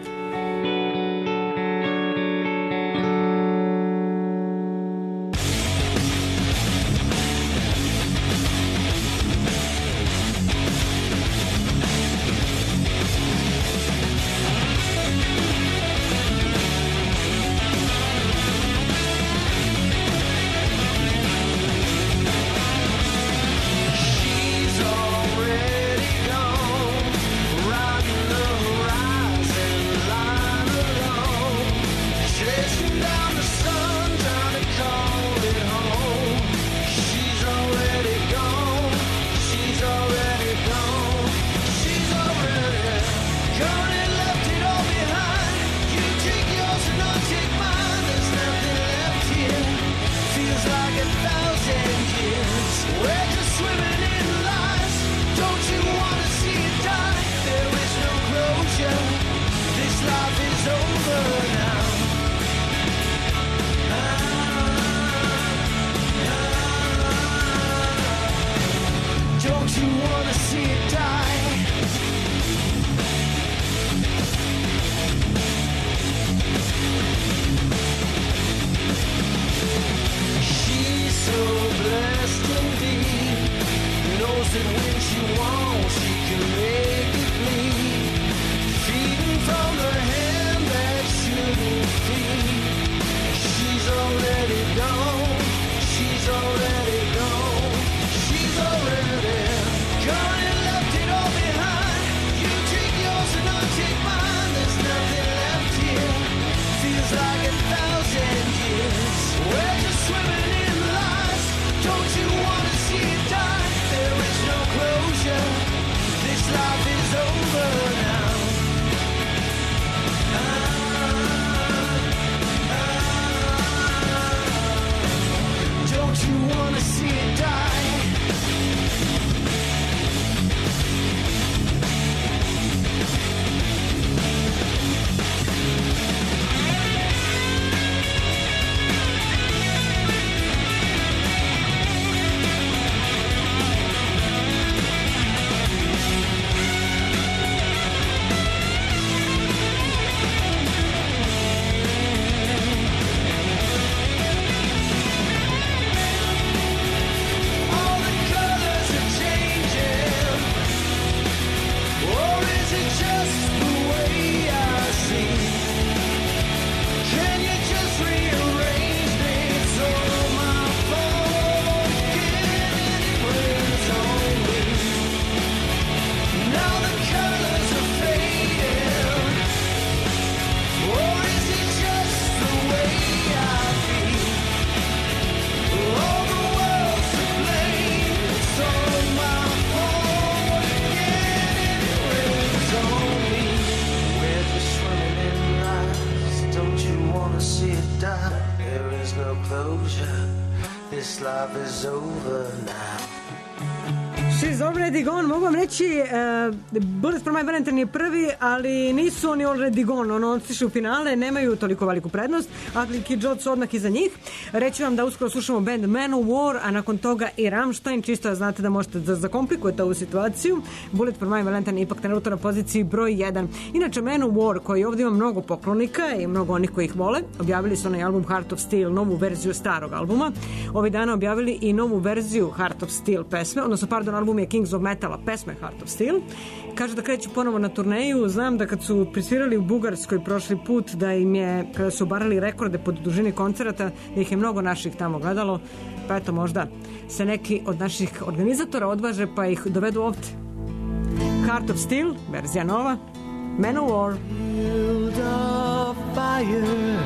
She's already gone, mogu vam reći, uh, Bullet for My Valentine je prvi, ali nisu oni already gone, ono otišli u finale, nemaju toliko veliku prednost, ali Kid Joe su odmah iza njih. Reći vam da uskoro slušamo band Manowar, a nakon toga i Rammstein, čisto da znate da možete da zakomplikujete ovu situaciju. Bullet for My Valentine je ipak trenutno na poziciji broj jedan. Inače, Manowar, koji ovdje ima mnogo poklonika i mnogo onih koji ih vole, objavili su onaj album Heart of Steel, novu verziju starog albuma. Ovih dana objavili i novu verziju Heart of Steel pesme, odnosno, pardon, album je Kings of Metala, pesme Heart of Steel. Kaže da kreću ponovo na turneju. Znam da kad su prisvirali u Bugarskoj prošli put, da im je, kada su obarali rekorde po dužini koncerata, da ih je mnogo naših tamo gledalo, pa eto možda se neki od naših organizatora odvaže pa ih dovedu ovdje. Heart of Steel, verzija nova, Manowar. Build a fire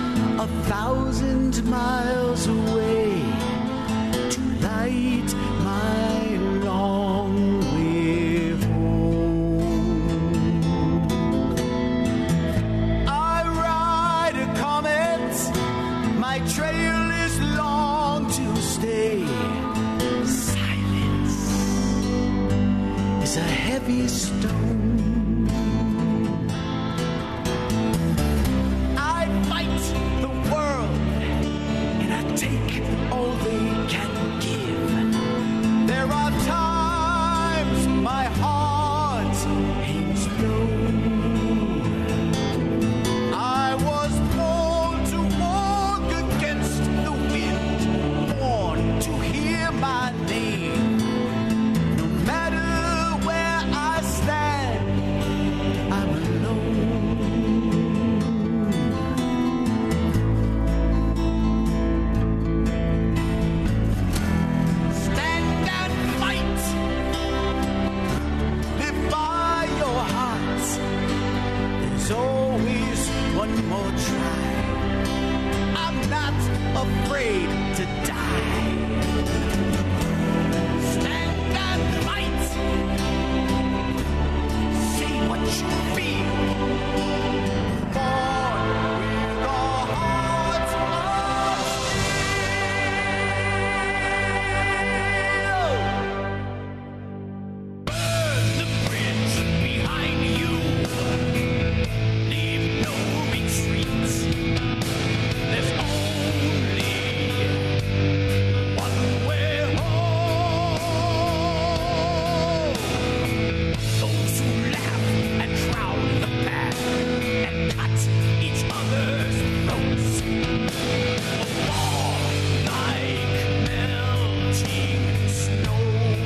a thousand miles away to light my long way home. I ride a comet, my trail is long to stay. me stone. I fight the world and I take all they can give. There are times my heart hangs low. I was born to walk against the wind, born to hear my name. No matter where I stand, I'm alone. Stand and fight. Live by your hearts. There's always one more try. I'm not afraid to die. Stand and fight. Say what you feel. Born with a heart of steel. Burn the bridge behind you. Leave no retreats. There's only one way home. Those who laugh and crowd the path and cut each other's throats will fall like melting snow.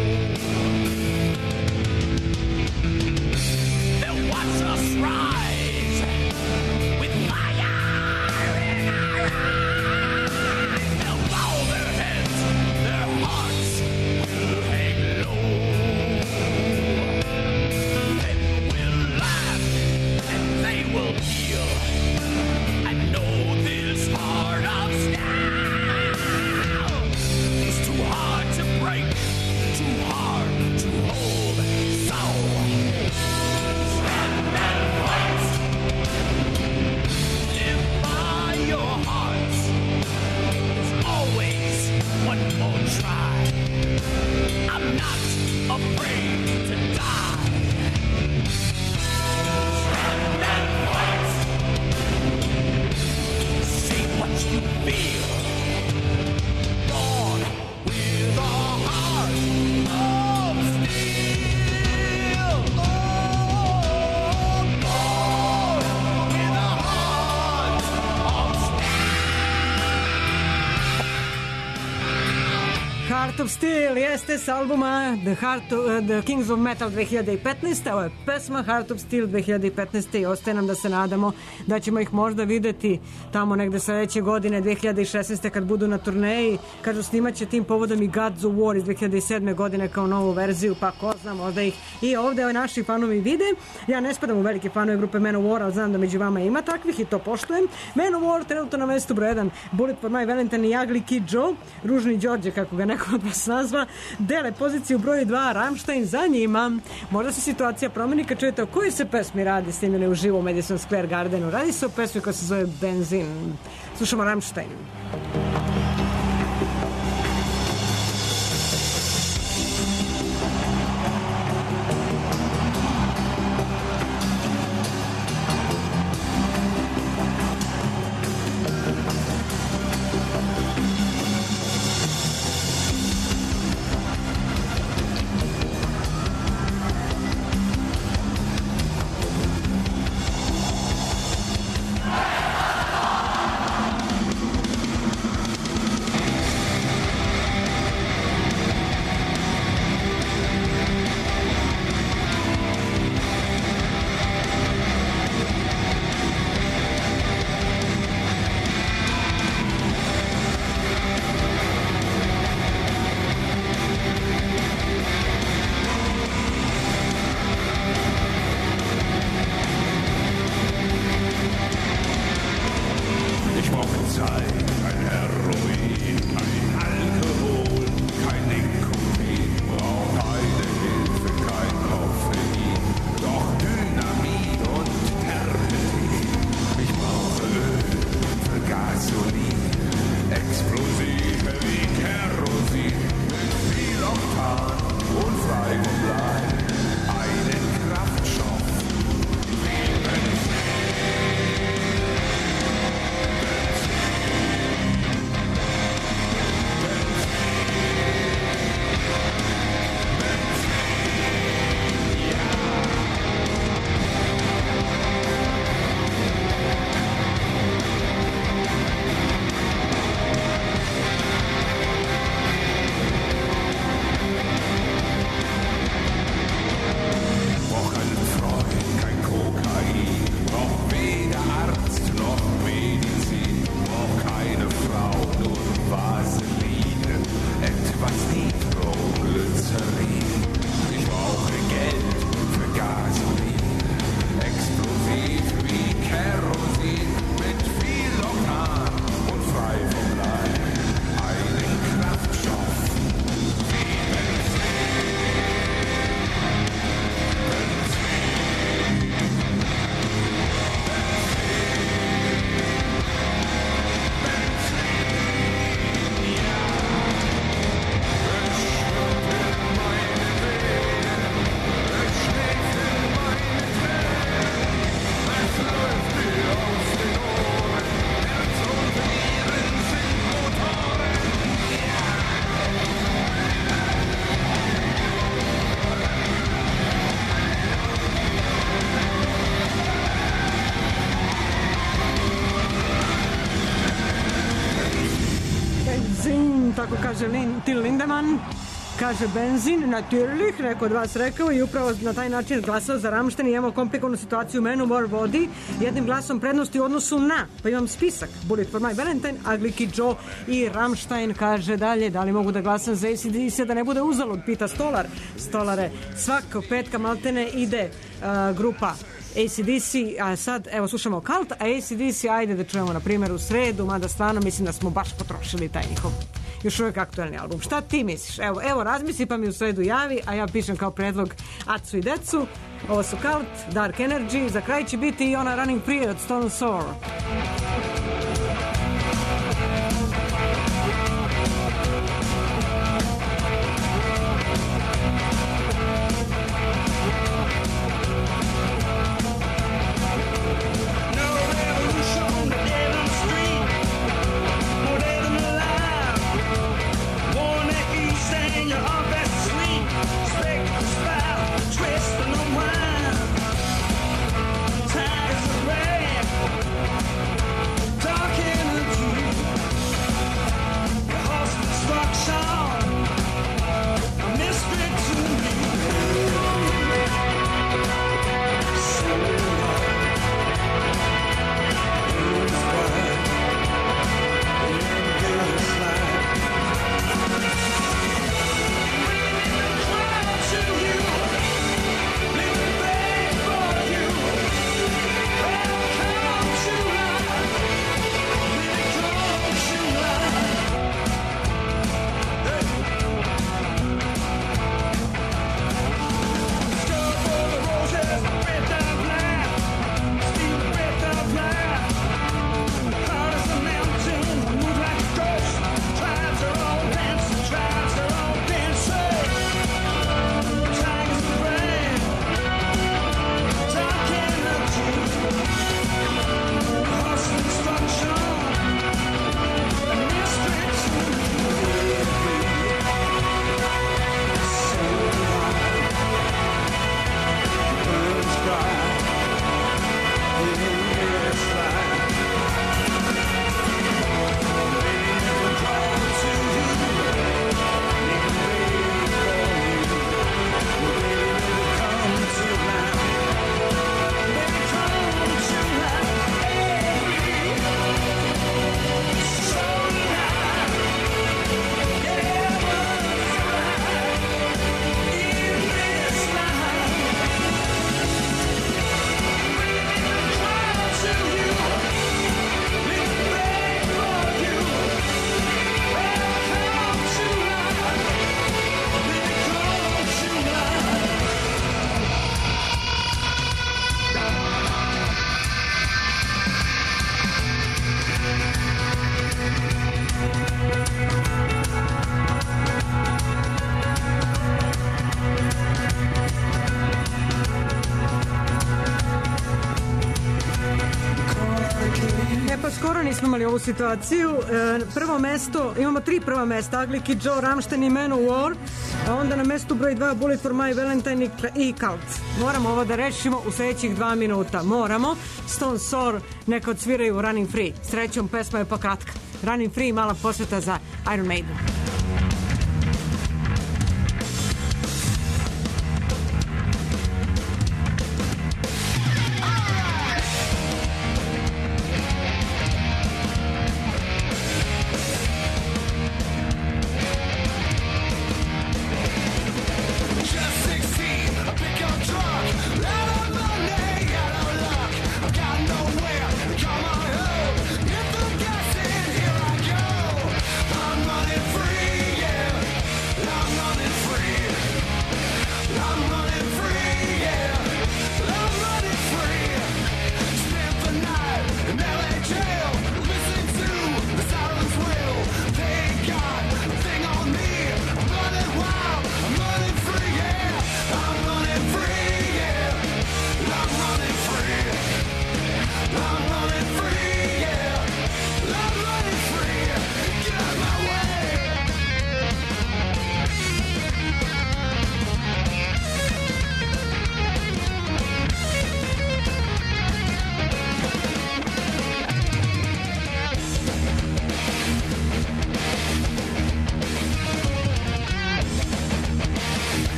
They'll watch us rise with fire in our eyes. They'll bow their heads, their hearts will hang low. Then we'll laugh and they will heal. I know this heart of steel is too hard to break, too hard to hold. So stand and fight. Live by your hearts. There's always one more try. I'm not afraid to die. Stand and fight. Say what you feel. Born with a heart of steel. Oh, born with a heart of Heart of Steel jeste s albuma The, Heart of, uh, The Kings of Metal dve hiljade petnaeste. Ovo je pesma Heart of Steel dve hiljade petnaeste i ostaje nam da se nadamo da ćemo ih možda videti tamo negde sledeće godine dve hiljade šesnaeste kad budu na turneji. Kažu snimaće tim povodom i Gods of War iz dve hiljade sedme godine kao novu verziju, pa ko zna, možda ih i ovde ovi naši fanovi vide. Ja ne spadam u velike fanove grupe Manowar, ali znam da među vama ima takvih i to poštujem. Manowar trenutno na mestu broj jedan, Bullet for My Valentine i Ugly Kid Joe, Ružni Đorđe kako ga neko od vas nazva, dele poziciju broj dva Rammstein za njima. Možda se situacija promeni kad čujete o kojoj se pesmi radi snimljene uživo u Madison Square Gardenu. Radi se o pesmi koja se zove Benzin. Slušamo Rammstein. Kerosin mit viel Oktan und Frei und Blei. Einen tako kaže Lin, Till Lindemann. Kaže benzin, natürlich, neko od vas rekao i upravo na taj način glasao za Rammstein i imamo komplikovanu situaciju Manowar vodi jednim glasom prednosti u odnosu na, pa imam spisak, Bullet for my Valentine, Ugly Kid Joe i Rammstein. Kaže dalje, da li mogu da glasam za A C D C da ne bude uzalud, pita Stolar. Stolare, svakog petka maltene ide uh, grupa A C D C, a sad evo slušamo Cult, a A C D C ajde da čujemo na primjer u sredu, mada stvarno mislim da smo baš potrošili taj njihov još uvijek aktuelni album. Šta ti misliš? Evo, evo razmisli pa mi u sredu javi, a ja pišem kao predlog Acu i Decu. Ovo su Cult, Dark Energy, za kraj će biti i ona Running Free od Stone Sour. Nismo imali ovu situaciju. E, prvo mesto, imamo tri prva mesta, Ugly Kid Joe, Rammstein i Manowar, a onda na mestu broj dva Bullet for my Valentine i Cult. Moramo ovo da rešimo u sljedećih dva minuta. Moramo. Stone Sour neka odsviraju Running Free. Srećom, pesma je pa kratka. Running Free, mala posveta za Iron Maiden. Free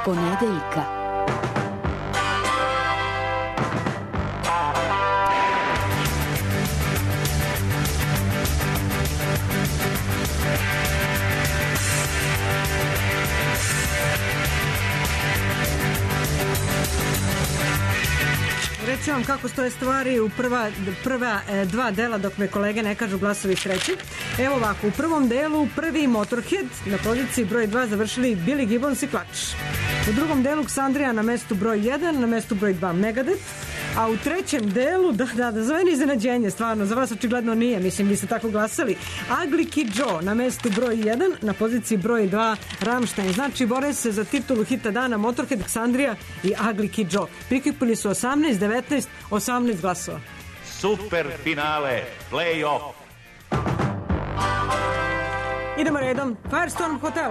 Ponedeljka. Reći vam kako stoje stvari u prva, prva e, dva dela dok me kolege ne kažu glasovi sreći. Evo ovako, u prvom delu prvi Motorhead, na poziciji broj dva završili Billy Gibbons i Clutch. U drugom delu Ksandrija na mestu broj jedan, na mestu broj dva Megadeth. A u trećem delu, da, da, da, za mene iznenađenje, stvarno, za vas očigledno nije, mislim, vi ste tako glasali. Ugly Kid Joe na mestu broj jedan, na poziciji broj dva Rammstein. Znači, bore se za titulu hita dana Motorhead, Ksandrija i Ugly Kid Joe. Prikupili su osamnaest, devetnaest, osamnaest glasova. Super finale, play-off. Idemo redom. Firestorm Hotel.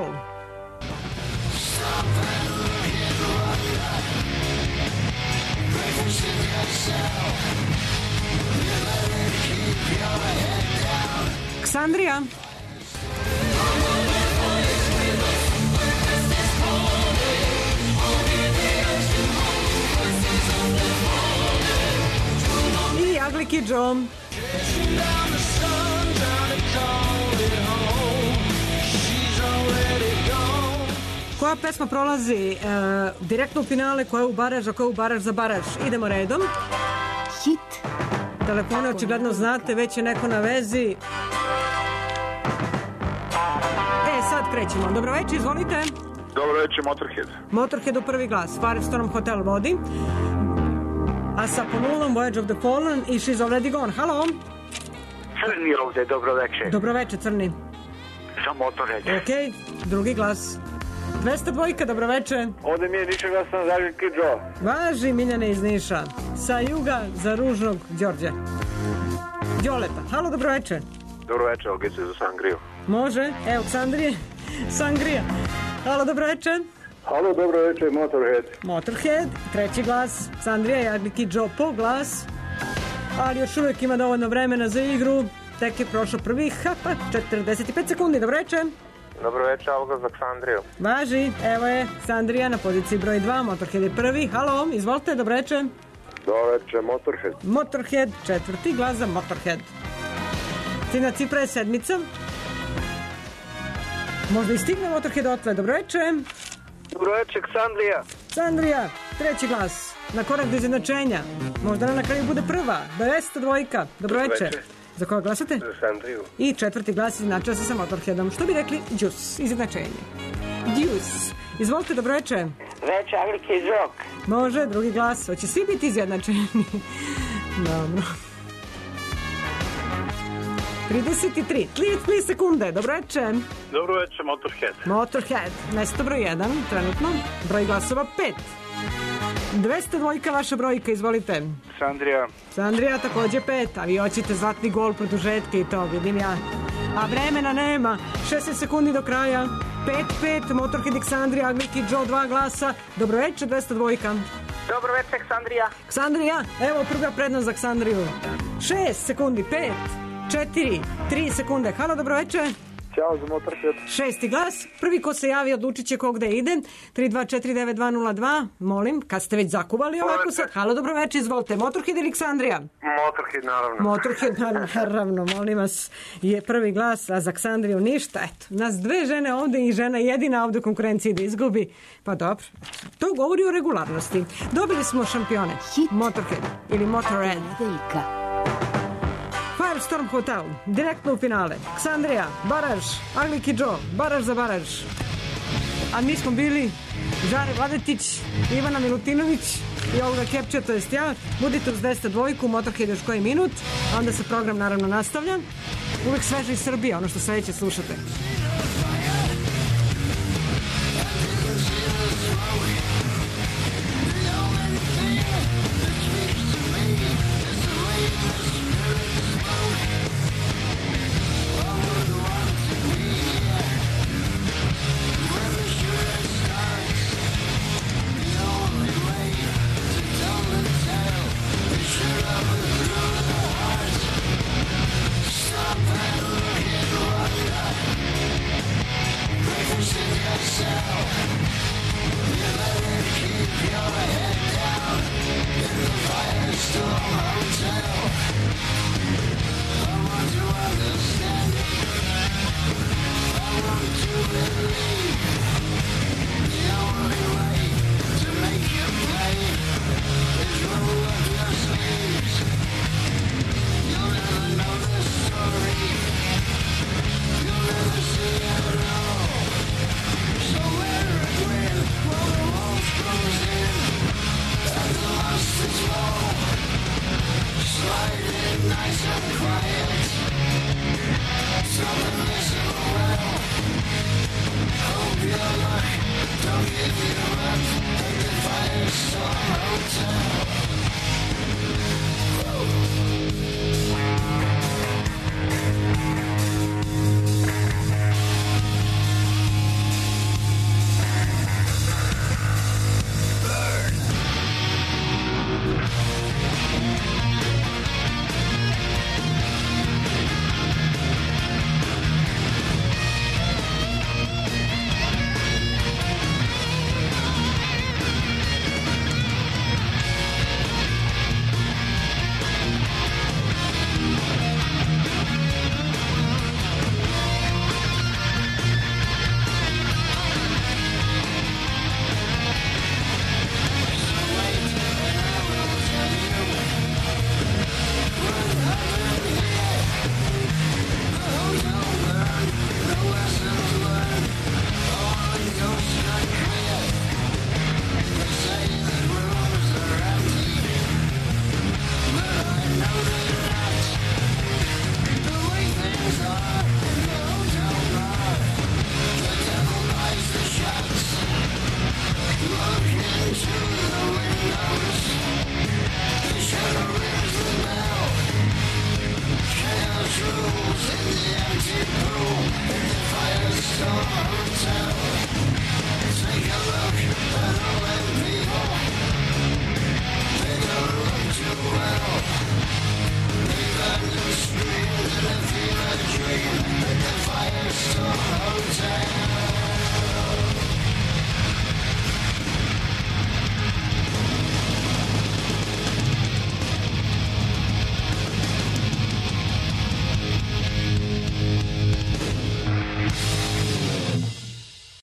Ksandrija. I Ugly Kid Joe. Koja pesma prolazi e, direktno u finale, koja je u baraž, a koja je u baraž za baraž? Idemo redom. Hit. Telefone očigledno znate, već je neko na vezi. E, sad krećemo. Dobro večer, izvolite. Dobro večer, Motorhead. Motorhead u prvi glas. Firestorm Hotel vodi. A sa ponulom Voyage of the Fallen i She's Already Gone. Halo? Crni ovde, dobro večer. Dobro večer, Crni. Za Motorhead. Ok, drugi glas. dvesta dvojka, dobro večer. Ovde mi je Niša glasno za Ugly Kid Joe. Važi Miljane iz Niša. Sa juga za ružnog Đorđe. Đoleta. Halo, dobro večer. Dobro večer, Olgice za Sangriju. Može, evo Ksandrije. Sangrija. Halo, dobro večer. Halo, dobro večer, Motorhead. Motorhead, treći glas. Sandrija i Ugly Kid Joe po glas. Ali još uvijek ima dovoljno vremena za igru. Tek je prošlo prvih, ha, pa, četrdeset pet sekundi. Dobro večer. Dobro večer, Olga za Ksandriju. Važi, evo je Sandrija na poziciji broj dva. Motorhead je prvi. Halo, izvolite, dobro večer. Dobro večer, Motorhead. Motorhead, četvrti glas za Motorhead. Tina Cipra je sedmica. Možda i stigne Motorhead otle. Dobro večer. Dobro večer, Ksandrija. Sandrija, treći glas. Na korak do izjednačenja. Možda na kraju bude prva. dvesta dvojka. Dobro večer. Za koga glasate? Za Sandriju. I četvrti glas izjednačava se sa Motorheadom. Što bi rekli? Djuce. Izjednačenje. Djuce. Izvolite, dobro večer. Večer, Ugly Kid Joe. Može, drugi glas. Hoće svi biti izjednačeni. Dobro. trideset tri. trideset tri sekunde. Dobro večer. Dobro večer, Motorhead. Motorhead. Mesto broj jedan, trenutno. Broj glasova pet. dvesta dvojka, vaša brojka, izvolite. Sandrija. Sandrija takođe pet, a vi hoćete zlatni gol produžetke i to, vidim ja. A vremena nema. šesnaest sekundi do kraja. pet pet, Motorhead i Ksandrija, Ugly Kid Joe, dva glasa. Dobro večer, dvesta dvojka. Dobro večer, Ksandrija. Ksandrija, evo prva prednost za Ksandriju. šest sekundi, pet, četiri, tri sekunde. Halo, dobro večer. Ćao za Motorhead. Šesti glas. Prvi ko se javi odlučit će kog da ide. tri dva četiri devet dva nula dva. Molim, kad ste već zakuvali ovako sad. Halo, dobro večer, izvolite. Motorhead ili Ksandrija? Motorhead, naravno. Motorhead, naravno, molim vas, je prvi glas, a za Ksandriju ništa. Eto, nas dve žene ovde i žena jedina ovde u konkurenciji da izgubi. Pa dobro, to govori o regularnosti. Dobili smo šampione. Hit. Motorhead ili Motorhead. Ponedeljka. Firestorm Hotel, direktno u finale. Ksandrija, baraž, Ugly Kid Joe, baraž za baraž. A mi smo bili Žare Vladetić, Ivana Milutinović i Olga Kepča, to jest ja. Budite uz dvesta dvojku, Motorhead još koji minut, onda se program naravno nastavlja. Uvijek sveže iz Srbije, ono što sledeće slušate.